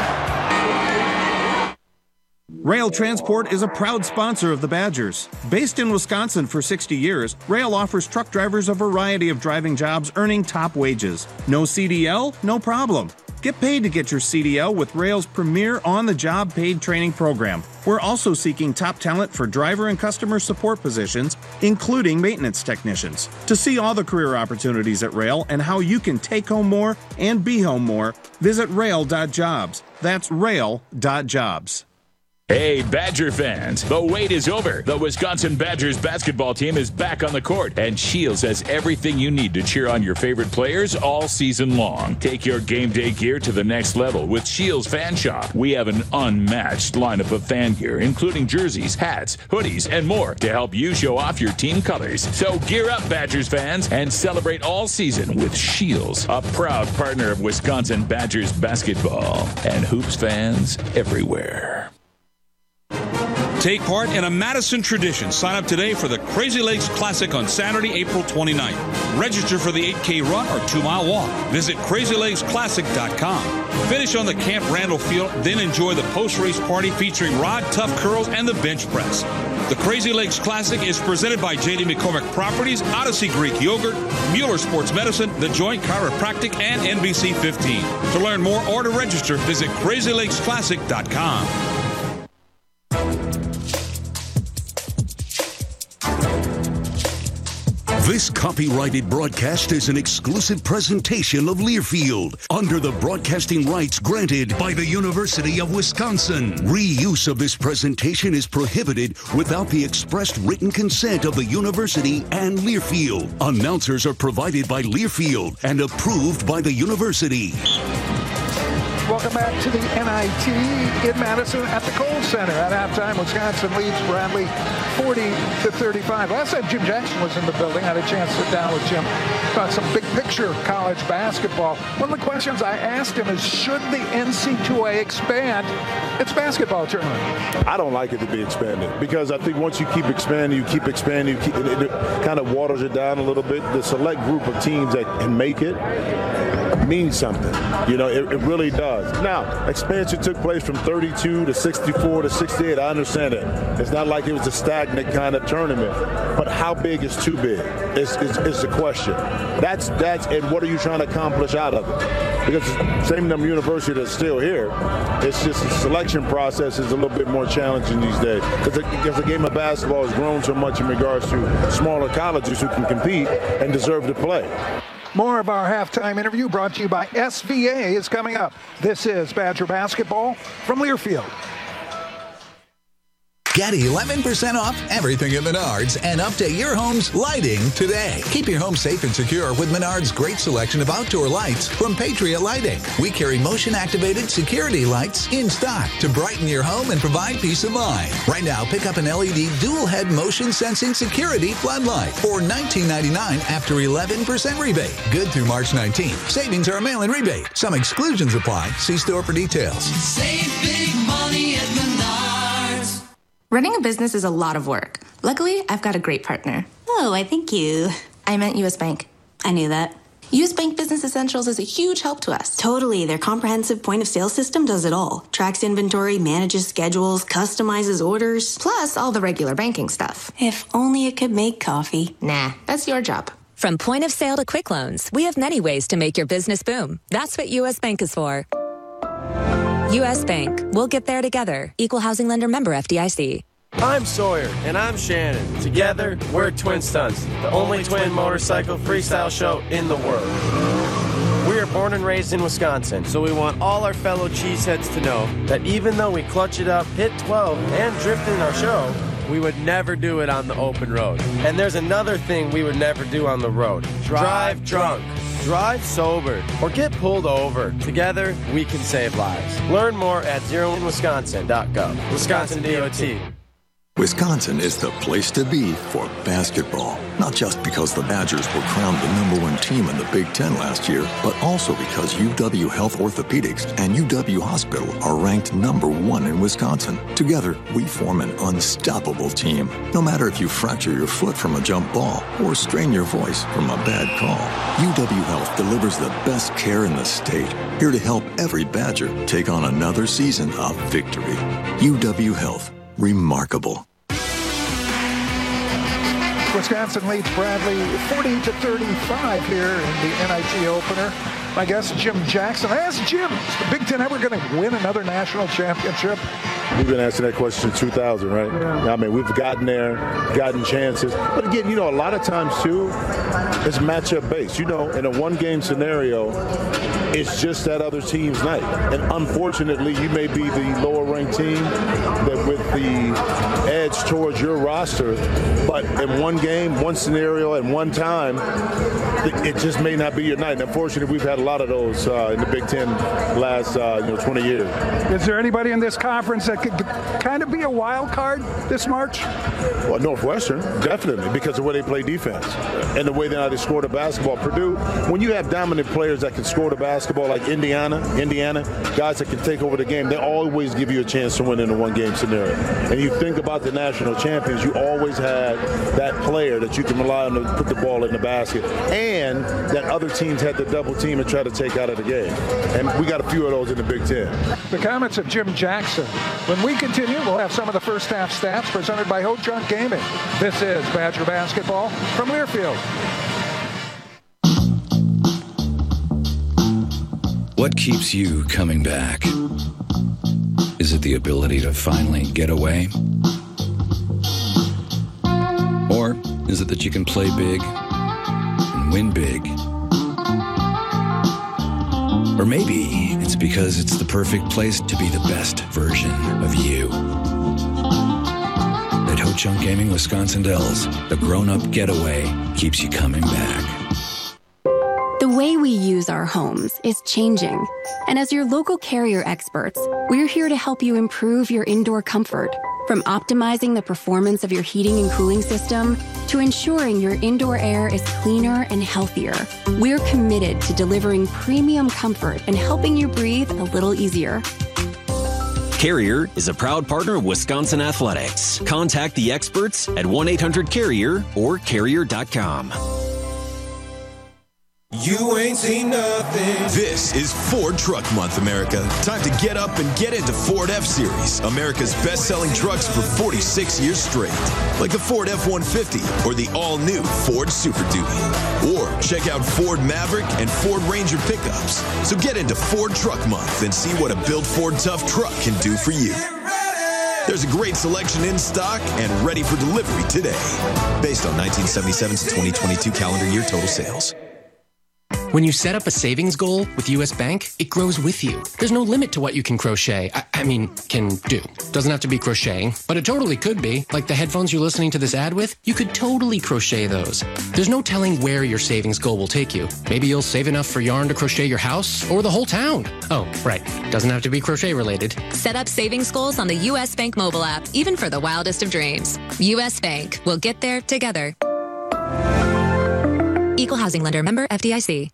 Rail Transport is a proud sponsor of the Badgers. Based in Wisconsin for 60 years, Rail offers truck drivers a variety of driving jobs earning top wages. No CDL? No problem. Get paid to get your CDL with Rail's premier on-the-job paid training program. We're also seeking top talent for driver and customer support positions, including maintenance technicians. To see all the career opportunities at Rail and how you can take home more and be home more, visit rail.jobs. That's rail.jobs. Hey, Badger fans, the wait is over. The Wisconsin Badgers basketball team is back on the court, and Shields has everything you need to cheer on your favorite players all season long. Take your game day gear to the next level with Shields Fan Shop. We have an unmatched lineup of fan gear, including jerseys, hats, hoodies, and more to help you show off your team colors. So gear up, Badgers fans, and celebrate all season with Shields, a proud partner of Wisconsin Badgers basketball and hoops fans everywhere. Take part in a Madison tradition. Sign up today for the Crazy Lakes Classic on Saturday, April 29th. Register for the 8K run or 2-mile walk. Visit CrazyLakesClassic.com. Finish on the Camp Randall Field, then enjoy the post-race party featuring Rod Tough Curls and the bench press. The Crazy Lakes Classic is presented by J.D. McCormick Properties, Odyssey Greek Yogurt, Mueller Sports Medicine, The Joint Chiropractic, and NBC 15. To learn more or to register, visit CrazyLakesClassic.com. This copyrighted broadcast is an exclusive presentation of Learfield under the broadcasting rights granted by the University of Wisconsin. Reuse of this presentation is prohibited without the expressed written consent of the university and Learfield. Announcers are provided by Learfield and approved by the university. Welcome back to the NIT in Madison at the Kohl Center. At halftime, Wisconsin leads Bradley 40-35. Last time Jim Jackson was in the building, I had a chance to sit down with Jim about some big picture college basketball. One of the questions I asked him is, should the NC2A expand its basketball tournament? I don't like it to be expanded because I think once you keep expanding, it kind of waters it down a little bit. The select group of teams that can make it means something. It really does. Now, expansion took place from 32 to 64 to 68. I understand it. It's not like it was a stagnant kind of tournament. But how big is too big is the question. That's and what are you trying to accomplish out of it? Because the same number university that's still here, it's just the selection process is a little bit more challenging these days. Because the game of basketball has grown so much in regards to smaller colleges who can compete and deserve to play. More of our halftime interview brought to you by SVA is coming up. This is Badger Basketball from Learfield. Get 11% off everything at Menards and update your home's lighting today. Keep your home safe and secure with Menards' great selection of outdoor lights from Patriot Lighting. We carry motion-activated security lights in stock to brighten your home and provide peace of mind. Right now, pick up an LED dual-head motion-sensing security floodlight for $19.99 after 11% rebate. Good through March 19th. Savings are a mail-in rebate. Some exclusions apply. See store for details. Save big money at Menards. Running a business is a lot of work. Luckily, I've got a great partner. Oh, I thank you. I meant U.S. Bank. I knew that. U.S. Bank Business Essentials is a huge help to us. Totally. Their comprehensive point-of-sale system does it all. Tracks inventory, manages schedules, customizes orders. Plus, all the regular banking stuff. If only it could make coffee. Nah, that's your job. From point of sale to quick loans, we have many ways to make your business boom. That's what U.S. Bank is for. U.S. Bank. We'll get there together. Equal housing lender, member FDIC. I'm Sawyer. And I'm Shannon. Together, we're Twin Stunts, the only twin motorcycle freestyle show in the world. We are born and raised in Wisconsin, so we want all our fellow cheeseheads to know that even though we clutch it up, hit 12, and drift in our show, we would never do it on the open road. And there's another thing we would never do on the road. Drive drunk. Drive sober or get pulled over. Together, we can save lives. Learn more at zeroinwisconsin.gov. Wisconsin DOT. Wisconsin is the place to be for basketball. Not just because the Badgers were crowned the #1 team in the Big Ten last year, but also because UW Health Orthopedics and UW Hospital are ranked #1 in Wisconsin. Together, we form an unstoppable team. No matter if you fracture your foot from a jump ball or strain your voice from a bad call, UW Health delivers the best care in the state. Here to help every Badger take on another season of victory. UW Health. Remarkable. Wisconsin leads Bradley 40-35 here in the NIT opener. My guest, Jim Jackson. I asked Jim, is the Big Ten ever going to win another national championship? We've been asking that question since 2000, right? Yeah. I mean, we've gotten there, gotten chances. But again, a lot of times, too, it's matchup based. In a one-game scenario, it's just that other team's night. And unfortunately, you may be the lower-ranked team that with the edge towards your roster, but in one game, one scenario, and one time, it just may not be your night. And unfortunately, we've had a lot of those in the Big Ten last 20 years. Is there anybody in this conference that could kind of be a wild card this March? Well, Northwestern, definitely, because of the way they play defense and the way that they score the basketball. Purdue, when you have dominant players that can score the basketball like Indiana, guys that can take over the game, they always give you a chance to win in a one-game scenario. And you think about the national champions, you always had that player that you can rely on to put the ball in the basket, and that other teams had to double team and try to take out of the game. And we got a few of those in the Big Ten. The comments of Jim Jackson. When we continue, we'll have some of the first half stats presented by Ho-Chunk Gaming. This is Badger Basketball from Learfield. What keeps you coming back? Is it the ability to finally get away? Or is it that you can play big and win big. Or maybe it's because it's the perfect place to be the best version of you. At Ho Chunk Gaming Wisconsin Dells, the grown-up getaway keeps you coming back. The way we use our homes is changing. And as your local Carrier experts, we're here to help you improve your indoor comfort. From optimizing the performance of your heating and cooling system to ensuring your indoor air is cleaner and healthier, we're committed to delivering premium comfort and helping you breathe a little easier. Carrier is a proud partner of Wisconsin Athletics. Contact the experts at 1-800-CARRIER or carrier.com. You ain't seen nothing. This is Ford Truck Month, America. Time to get up and get into Ford F-Series, America's best-selling trucks for 46 years straight. Like the Ford F-150 or the all-new Ford Super Duty. Or check out Ford Maverick and Ford Ranger pickups. So get into Ford Truck Month and see what a built Ford Tough truck can do for you. There's a great selection in stock and ready for delivery today. Based on 1977 to 2022 calendar year total sales. When you set up a savings goal with U.S. Bank, it grows with you. There's no limit to what you can crochet. Can do. Doesn't have to be crocheting, but it totally could be. Like the headphones you're listening to this ad with, you could totally crochet those. There's no telling where your savings goal will take you. Maybe you'll save enough for yarn to crochet your house or the whole town. Oh, right. Doesn't have to be crochet related. Set up savings goals on the U.S. Bank mobile app, even for the wildest of dreams. U.S. Bank. We'll get there together. Equal housing lender, member FDIC.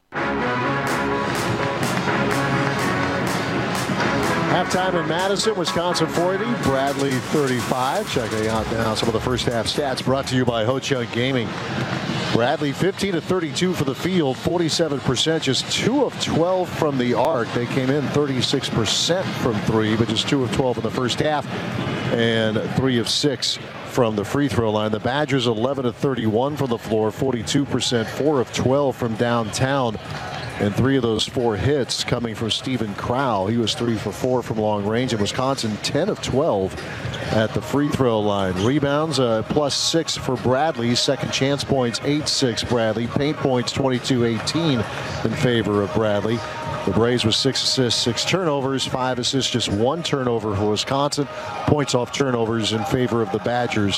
Halftime in Madison, Wisconsin 40, Bradley 35. Checking out now some of the first half stats brought to you by Ho Chunk Gaming. Bradley 15 of 32 for the field, 47%, just 2 of 12 from the arc. They came in 36% from three, but just 2 of 12 in the first half and 3 of 6 from the free throw line. The Badgers 11 of 31 from the floor, 42%, 4 of 12 from downtown. And 3 of those 4 hits coming from Steven Crowl. He was 3 for 4 from long range. And Wisconsin 10 of 12 at the free throw line. Rebounds +6 for Bradley. Second chance points 8-6 Bradley. Paint points 22-18 in favor of Bradley. The Braves with 6 assists, 6 turnovers, 5 assists, just 1 turnover for Wisconsin. Points off turnovers in favor of the Badgers,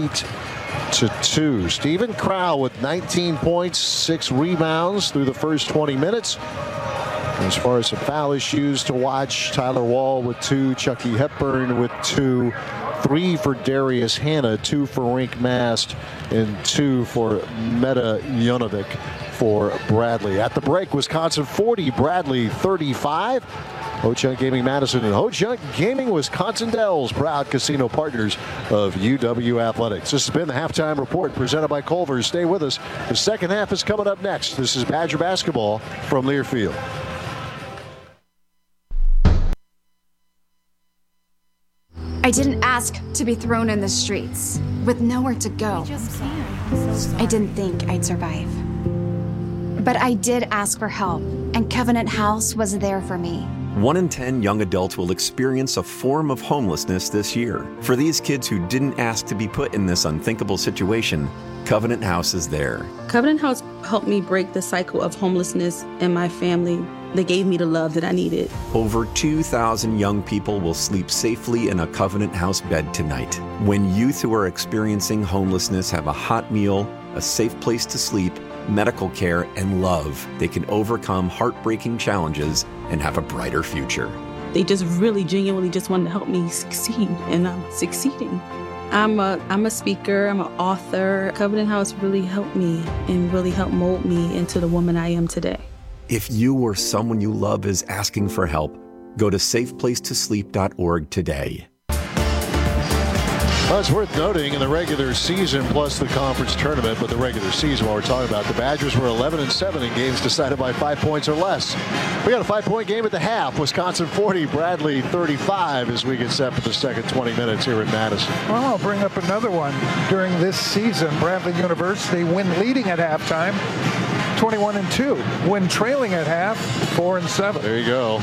8-2. Steven Crowl with 19 points, 6 rebounds through the first 20 minutes. As far as some foul issues to watch, Tyler Wall with 2, Chucky Hepburn with 2, 3 for Darius Hannah, 2 for Rink Mast, and 2 for Meta Jonovic for Bradley. At the break, Wisconsin 40, Bradley 35. Ho Chunk Gaming Madison and Ho Chunk Gaming Wisconsin Dells, proud casino partners of UW Athletics. This has been the Halftime Report presented by Culver's. Stay with us. The second half is coming up next. This is Badger basketball from Learfield. I didn't ask to be thrown in the streets with nowhere to go. I didn't think I'd survive. But I did ask for help, and Covenant House was there for me. 1 in 10 young adults will experience a form of homelessness this year. For these kids who didn't ask to be put in this unthinkable situation, Covenant House is there. Covenant House helped me break the cycle of homelessness in my family. They gave me the love that I needed. Over 2,000 young people will sleep safely in a Covenant House bed tonight. When youth who are experiencing homelessness have a hot meal, a safe place to sleep, medical care, and love, they can overcome heartbreaking challenges and have a brighter future. They just really genuinely just wanted to help me succeed, and I'm succeeding. I'm a speaker, I'm an author. Covenant House really helped me and really helped mold me into the woman I am today. If you or someone you love is asking for help, go to safeplacetosleep.org today. Well, it's worth noting in the regular season plus the conference tournament, but the regular season, while we're talking about, the Badgers were 11-7 in games decided by 5 points or less. We got a 5-point game at the half. Wisconsin 40, Bradley 35 as we get set for the second 20 minutes here in Madison. Well, I'll bring up another one. During this season, Bradley University win leading at halftime, 21-2. Win trailing at half, 4-7. There you go.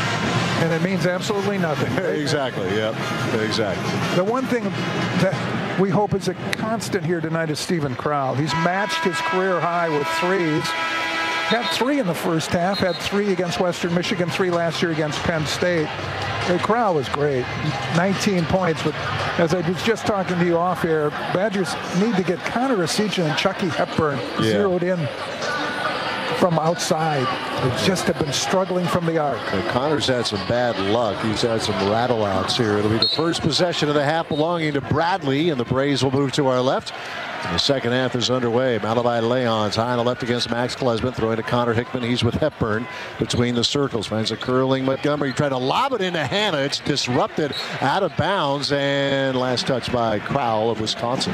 And it means absolutely nothing. Exactly, yep, exactly. The one thing that we hope is a constant here tonight is Steven Crowl. He's matched his career high with threes. Had 3 in the first half, had 3 against Western Michigan, 3 last year against Penn State. The Crowl was great, 19 points, but as I was just talking to you off air, Badgers need to get Connor Essegian and Chucky Hepburn zeroed in from outside. They just have been struggling from the arc. Connor's had some bad luck. He's had some rattle-outs here. It'll be the first possession of the half belonging to Bradley, and the Braves will move to our left. And the second half is underway. Malachi Leon's high on the left against Max Klesmit, throwing to Connor Hickman. He's with Hepburn between the circles. Finds a curling Montgomery, trying to lob it into Hannah. It's disrupted out of bounds, and last touch by Crowl of Wisconsin.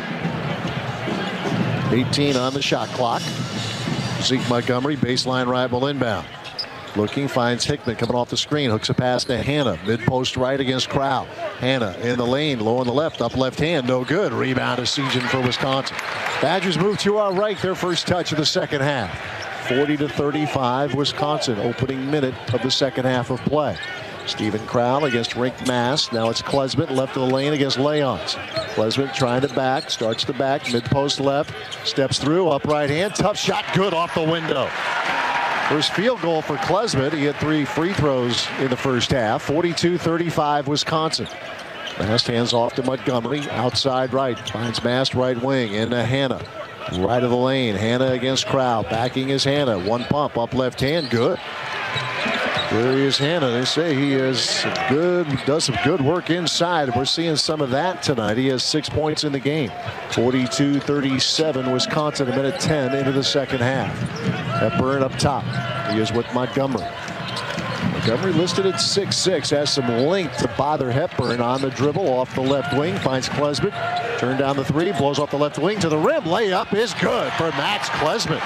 18 on the shot clock. Zeke Montgomery, baseline right, will inbound. Looking, finds Hickman coming off the screen. Hooks a pass to Hannah. Mid-post right against Crowl. Hannah in the lane, low on the left, up left hand. No good. Rebound to Essegian for Wisconsin. Badgers move to our right. Their first touch of the second half. 40-35, Wisconsin. Opening minute of the second half of play. Steven Crowl against Rink Mass. Now it's Klesmit left of the lane against Leons. Klesmit trying to back. Starts to back. Mid-post left. Steps through. Up right hand. Tough shot. Good off the window. First field goal for Klesmit. He had 3 free throws in the first half. 42-35 Wisconsin. Mast hands off to Montgomery. Outside right. Finds Mast right wing. Into Hannah. Right of the lane. Hannah against Crowl. Backing is Hannah. One pump. Up left hand. Good. There is Hannah. They say he is good, does some good work inside. We're seeing some of that tonight. He has 6 points in the game. 42-37 Wisconsin, a minute 10 into the second half. Hepburn up top. He is with Montgomery. Montgomery listed at 6'6", has some length to bother Hepburn on the dribble off the left wing. Finds Klesmit. Turn down the 3, blows off the left wing to the rim. Layup is good for Max Klesmit.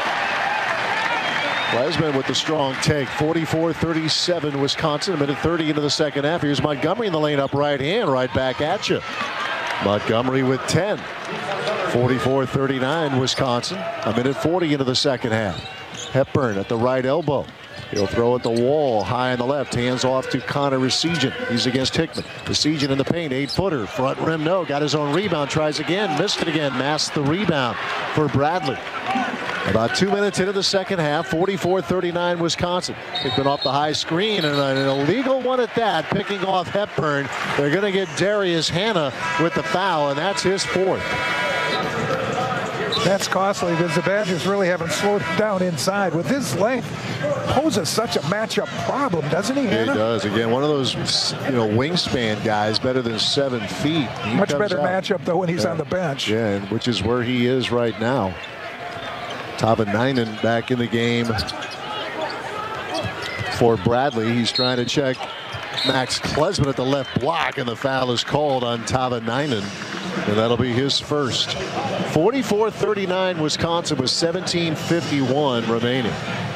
Klesmit with the strong take. 44-37 Wisconsin. A minute 30 into the second half. Here's Montgomery in the lane up right hand. Right back at you. Montgomery with 10. 44-39 Wisconsin. A minute 40 into the second half. Hepburn at the right elbow. He'll throw at the wall, high on the left. Hands off to Connor Essegian. He's against Hickman. Essegian in the paint, 8-footer. Front rim, no. Got his own rebound. Tries again. Missed it again. Masked the rebound for Bradley. About 2 minutes into the second half. 44-39 Wisconsin. Hickman off the high screen, and an illegal one at that. Picking off Hepburn. They're going to get Darius Hannah with the foul, and that's his 4th. That's costly because the Badgers really haven't slowed him down inside. With his length, poses such a matchup problem, doesn't he, Hannah? He does. Again, one of those, wingspan guys, better than 7 feet. Much better matchup, though, when he's on the bench. Yeah, and which is where he is right now. Tavanainen back in the game for Bradley. He's trying to check Max Klesmit at the left block, and the foul is called on Tavanainen, and that'll be his first. 44-39 Wisconsin with 17:51 remaining.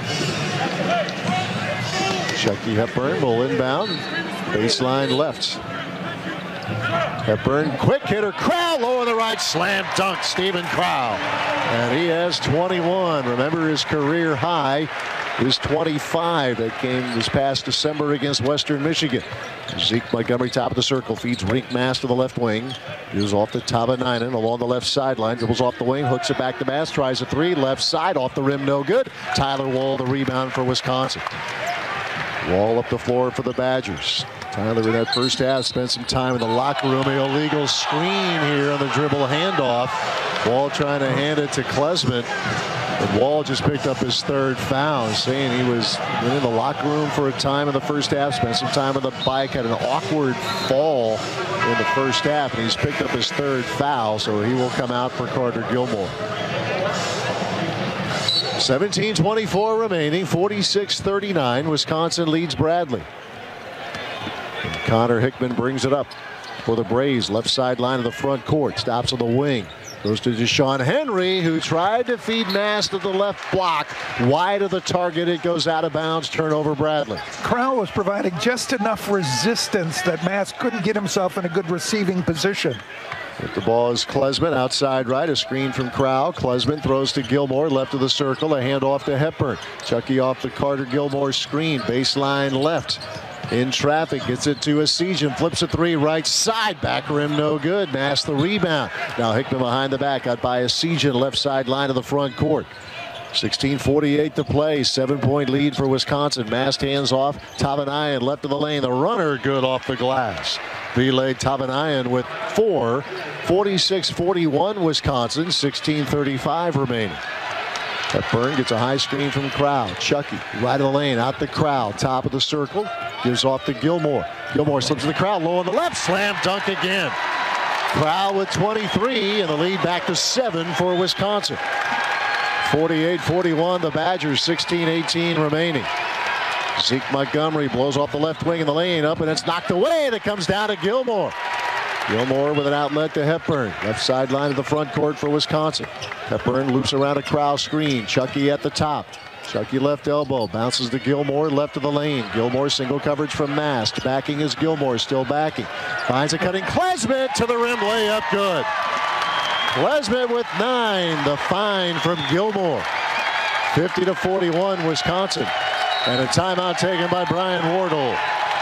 Chucky Hepburn will inbound. Baseline left. Hepburn, quick hitter. Crowl low on the right. Slam dunk. Steven Crowl. And he has 21. Remember, his career high is 25. That came this past December against Western Michigan. Zeke Montgomery, top of the circle, feeds Rink Mass to the left wing. Goes off to Tavanainen along the left sideline. Dribbles off the wing, hooks it back to Mass. Tries a 3. Left side, off the rim, no good. Tyler Wall, the rebound for Wisconsin. Wall up the floor for the Badgers. Tyler in that first half spent some time in the locker room. An illegal screen here on the dribble handoff. Wall trying to hand it to Klesmit. And Wall just picked up his 3rd foul, saying he was in the locker room for a time in the first half, spent some time on the bike, had an awkward fall in the first half, and he's picked up his 3rd foul, so he will come out for Carter Gilmore. 17:24 remaining, 46-39. Wisconsin leads Bradley. And Connor Hickman brings it up for the Braves. Left sideline of the front court. Stops on the wing. Goes to Deshaun Henry, who tried to feed Mass to the left block. Wide of the target. It goes out of bounds. Turnover Bradley. Crowl was providing just enough resistance that Mass couldn't get himself in a good receiving position. With the ball is Klesmit outside right. A screen from Crowl. Klesmit throws to Gilmore, left of the circle. A handoff to Hepburn. Chucky off the Carter Gilmore screen. Baseline left. in traffic, gets it to Essegian, flips a three, right side, back rim, no good. Mast the rebound. Now Hickman behind the back, out by Essegian, left side line of the front court. 16:48 to play, 7-point lead for Wisconsin. Mast hands off, Tavanayan left of the lane. The runner good off the glass. Ville Tavanayan with 4. 46-41 Wisconsin, 16:35 remaining. Hepburn gets a high screen from Crowell. Chucky, right of the lane, out the Crowell, top of the circle, gives off to Gilmore. Gilmore slips to the Crowell, low on the left, slam dunk again. Crowell with 23, and the lead back to 7 for Wisconsin. 48-41, the Badgers, 16:18 remaining. Zeke Montgomery blows off the left wing in the lane, up, and it's knocked away, and it comes down to Gilmore. Gilmore with an outlet to Hepburn. Left sideline of the front court for Wisconsin. Hepburn loops around a Crowell screen. Chucky at the top. Chucky left elbow. Bounces to Gilmore, left of the lane. Gilmore single coverage from Mast. Backing is Gilmore, still backing. Finds a cutting Klesmit to the rim, layup good. Klesmit with 9. The find from Gilmore. 50-41 Wisconsin. And a timeout taken by Brian Wardle.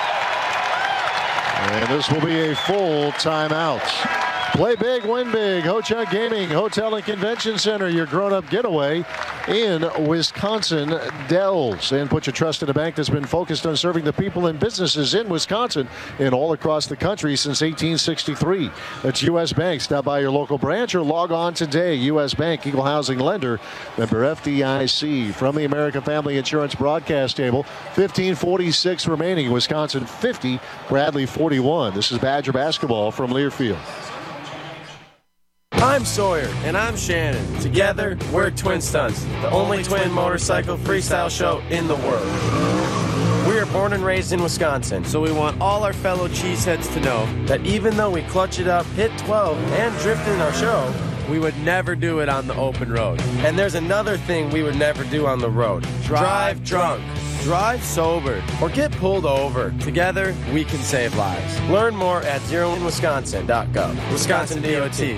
And this will be a full timeout. Play big, win big. Ho-Chunk Gaming, Hotel and Convention Center, your grown-up getaway in Wisconsin Dells. And put your trust in a bank that's been focused on serving the people and businesses in Wisconsin and all across the country since 1863. That's U.S. Bank. Stop by your local branch or log on today. U.S. Bank, equal housing lender, member FDIC. From the American Family Insurance broadcast table, 15:46 remaining. Wisconsin 50, Bradley 41. This is Badger basketball from Learfield. I'm Sawyer. And I'm Shannon. Together, we're Twin Stunts, the only twin motorcycle freestyle show in the world. We are born and raised in Wisconsin, so we want all our fellow cheeseheads to know that even though we clutch it up, hit 12, and drift in our show, we would never do it on the open road. And there's another thing we would never do on the road. Drive drunk. Drive sober or get pulled over. Together, we can save lives. Learn more at zeroinwisconsin.gov. Wisconsin DOT.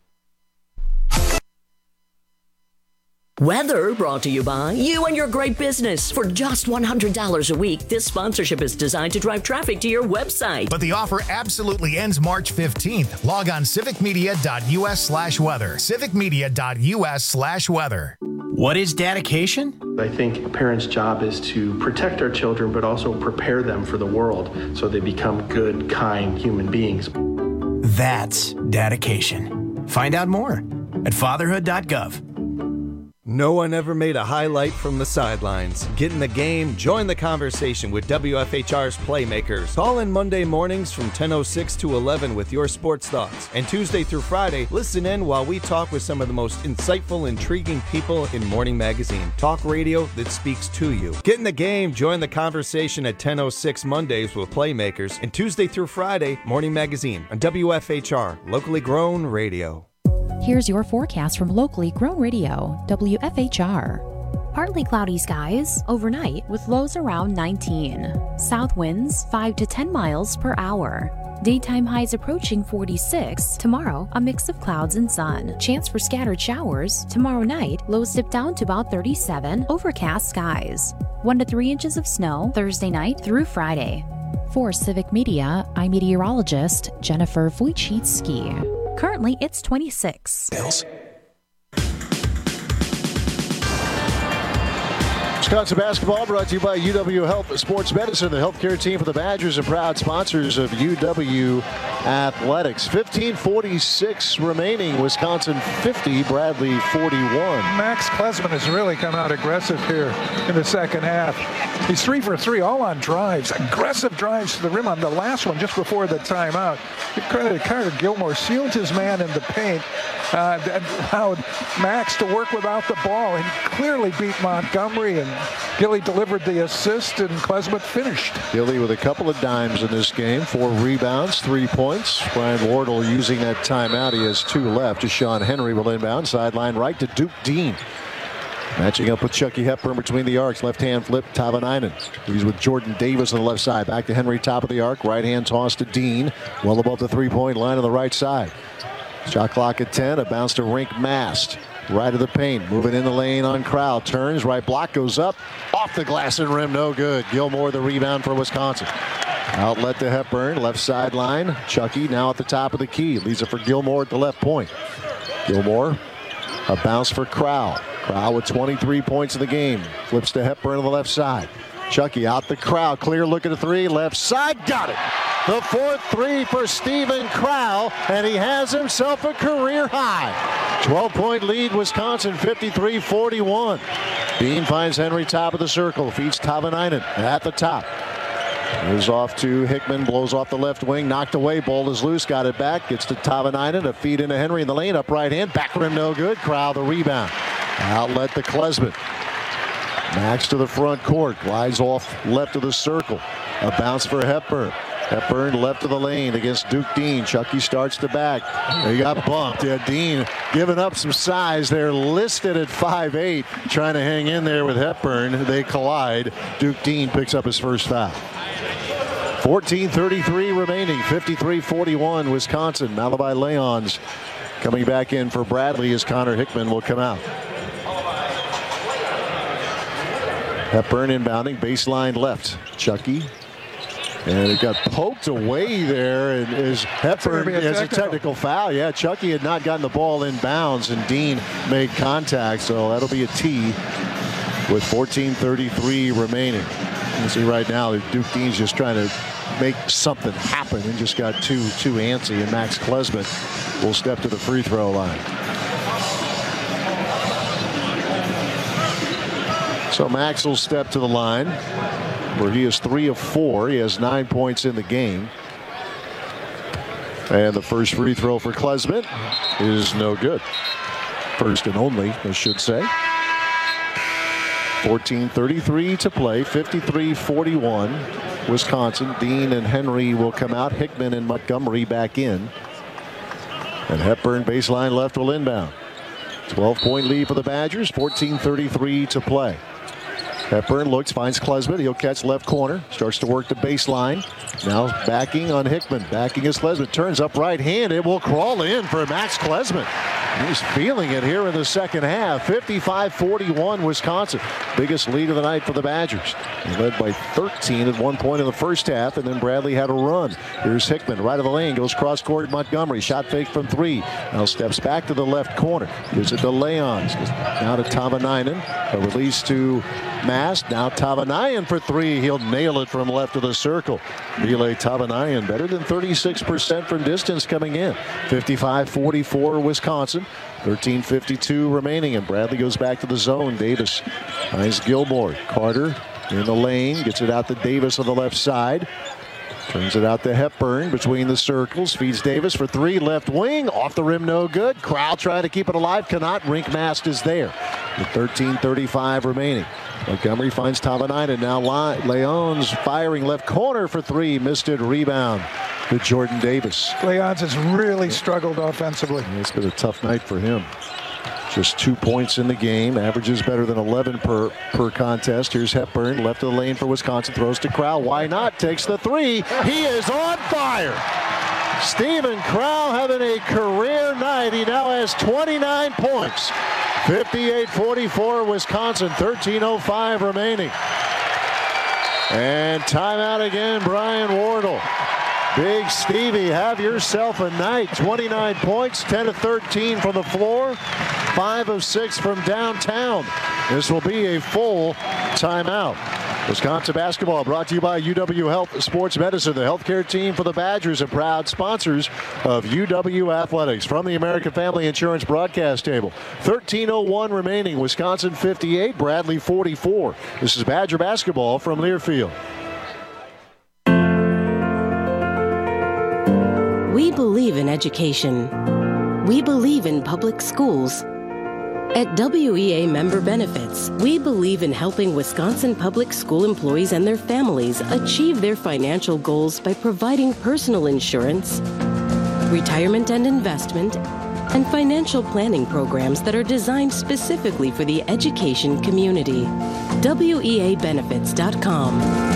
Weather brought to you by you and your great business. For just $100 a week, this sponsorship is designed to drive traffic to your website. But the offer absolutely ends March 15th. Log on civicmedia.us/weather. civicmedia.us/weather. What is dedication? I think a parent's job is to protect our children, but also prepare them for the world so they become good, kind human beings. That's dedication. Find out more at fatherhood.gov. No one ever made a highlight from the sidelines. Get in the game, join the conversation with WFHR's Playmakers. Call in Monday mornings from 10:06 to 11 with your sports thoughts. And Tuesday through Friday, listen in while we talk with some of the most insightful, intriguing people in Morning Magazine. Talk radio that speaks to you. Get in the game, join the conversation at 10:06 Mondays with Playmakers. And Tuesday through Friday, Morning Magazine on WFHR, locally grown radio. Here's your forecast from locally grown radio, WFHR. Partly cloudy skies overnight with lows around 19. South winds 5 to 10 miles per hour. Daytime highs approaching 46. Tomorrow, a mix of clouds and sun. Chance for scattered showers. Tomorrow night, lows dip down to about 37. Overcast skies. 1 to 3 inches of snow Thursday night through Friday. For Civic Media, I'm meteorologist Jennifer Wojcicki. Currently, it's 26. Wisconsin basketball brought to you by UW Health Sports Medicine, the healthcare team for the Badgers and proud sponsors of UW Athletics. 15:46 remaining. Wisconsin 50, Bradley 41. Max Klesmit has really come out aggressive here in the second half. He's 3 for 3, all on drives. Aggressive drives to the rim on the last one just before the timeout. Give credit to Carter Gilmore. Sealed his man in the paint. Allowed Max to work without the ball. He clearly beat Montgomery, and Gilly delivered the assist, and Klesmit finished. Gilly with a couple of dimes in this game. 4 rebounds, 3 points. Brian Wardle using that timeout. He has 2 left. Deshaun Henry will inbound. Sideline right to Duke Dean. Matching up with Chucky Hepburn between the arcs. Left-hand flip, Tavanainen. He's with Jordan Davis on the left side. Back to Henry, top of the arc. Right-hand toss to Dean. Well above the three-point line on the right side. Shot clock at 10. A bounce to Rink Mast. right of the paint. Moving in the lane on Crowell. Turns, right block goes up. Off the glass and rim, no good. Gilmore the rebound for Wisconsin. Outlet to Hepburn, left sideline. Chucky now at the top of the key. Leaves it for Gilmore at the left point. Gilmore, a bounce for Crowell. Crowell with 23 points in the game. Flips to Hepburn on the left side. Chucky out the Crowell. Clear look at the three. Left side. Got it. The 4th three for Stephen Crowell, and he has himself a career high. 12-point lead, Wisconsin, 53-41. Dean finds Henry top of the circle. Feeds Tavanainen at the top. Moves off to Hickman, blows off the left wing, knocked away, ball is loose, got it back, gets to Tavanainen, a feed into Henry in the lane, up right hand, back rim no good, Crowell the rebound. Outlet to Klesmit. Max to the front court, glides off left of the circle. A bounce for Hepburn. Hepburn left of the lane against Duke Dean. Chucky starts to back. He got bumped. Yeah, Dean giving up some size. They're listed at 5'8", trying to hang in there with Hepburn. They collide. Duke Dean picks up his first foul. 14:33 remaining. 53-41 Wisconsin. Malachi Leons coming back in for Bradley as Connor Hickman will come out. Hepburn inbounding, baseline left. Chucky. And it got poked away there, and as Hepburn has a technical foul. Yeah, Chucky had not gotten the ball in bounds, and Dean made contact, so that'll be a tee with 14:33 remaining. You see right now, Duke Dean's just trying to make something happen and just got too antsy, and Max Klesmit will step to the free throw line. So Max will step to the line, where he is 3 of 4. He has 9 points in the game. And the first free throw for Klesmit is no good. First and only, I should say. 14:33 to play. 53-41 Wisconsin. Dean and Henry will come out. Hickman and Montgomery back in. And Hepburn baseline left will inbound. 12-point lead for the Badgers. 14:33 to play. Hepburn looks, finds Klesmit. He'll catch left corner. Starts to work the baseline. Now backing on Hickman. Backing is Klesmit. Turns up right hand. It will crawl in for Max Klesmit. He's feeling it here in the second half. 55-41 Wisconsin. Biggest lead of the night for the Badgers. They led by 13 at one point in the first half, and then Bradley had a run. Here's Hickman, right of the lane, goes cross court. Montgomery, shot fake from 3. Now steps back to the left corner. Gives it to Leons. Now to Tavanainen. A release to Mast. Now Tavanainen for 3. He'll nail it from left of the circle. Relay Tavanainen better than 36% from distance coming in. 55-44 Wisconsin. 13:52 remaining, and Bradley goes back to the zone. Davis finds Gilmore. Carter in the lane, gets it out to Davis on the left side. Turns it out to Hepburn between the circles. Feeds Davis for 3. Left wing. Off the rim, no good. Crowell trying to keep it alive. Cannot. Rink Mast is there. With 13:35 remaining. Montgomery finds Tavanainen. Now Leons firing left corner for 3. Missed it. Rebound to Jordan Davis. Leons has really struggled offensively. It's been a tough night for him. Just 2 points in the game. Averages better than 11 per contest. Here's Hepburn, left of the lane for Wisconsin. Throws to Crowell. Why not? Takes the 3. He is on fire. Stephen Crowell having a career night. He now has 29 points. 58-44 Wisconsin. 13:05 remaining. And timeout again, Brian Wardle. Big Stevie, have yourself a night. 29 points, 10 of 13 from the floor, 5 of 6 from downtown. This will be a full timeout. Wisconsin basketball brought to you by UW Health Sports Medicine, the healthcare team for the Badgers, and proud sponsors of UW Athletics. From the American Family Insurance broadcast table, 13:01 remaining. Wisconsin 58, Bradley 44. This is Badger basketball from Learfield. We believe in education. We believe in public schools. At WEA Member Benefits, we believe in helping Wisconsin public school employees and their families achieve their financial goals by providing personal insurance, retirement and investment, and financial planning programs that are designed specifically for the education community. WEAbenefits.com.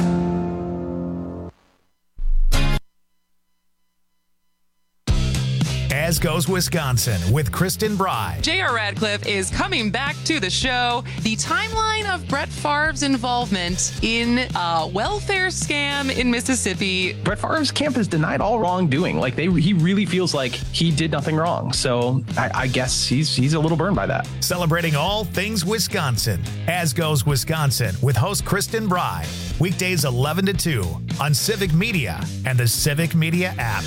As Goes Wisconsin with Kristen Bry. J.R. Radcliffe is coming back to the show. The timeline of Brett Favre's involvement in a welfare scam in Mississippi. Brett Favre's camp has denied all wrongdoing. Like he really feels like he did nothing wrong. So I guess he's a little burned by that. Celebrating all things Wisconsin. As Goes Wisconsin with host Kristen Bry. Weekdays 11 to 2 on Civic Media and the Civic Media app.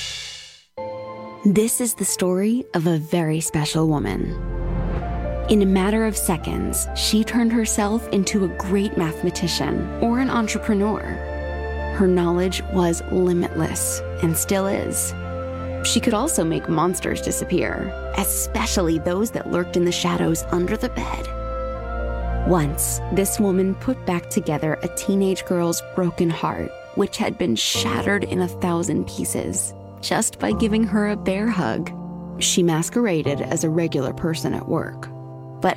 This is the story of a very special woman. In a matter of seconds, she turned herself into a great mathematician or an entrepreneur. Her knowledge was limitless and still is. She could also make monsters disappear, especially those that lurked in the shadows under the bed. Once, this woman put back together a teenage girl's broken heart, which had been shattered in 1,000 pieces, just by giving her a bear hug. She masqueraded as a regular person at work.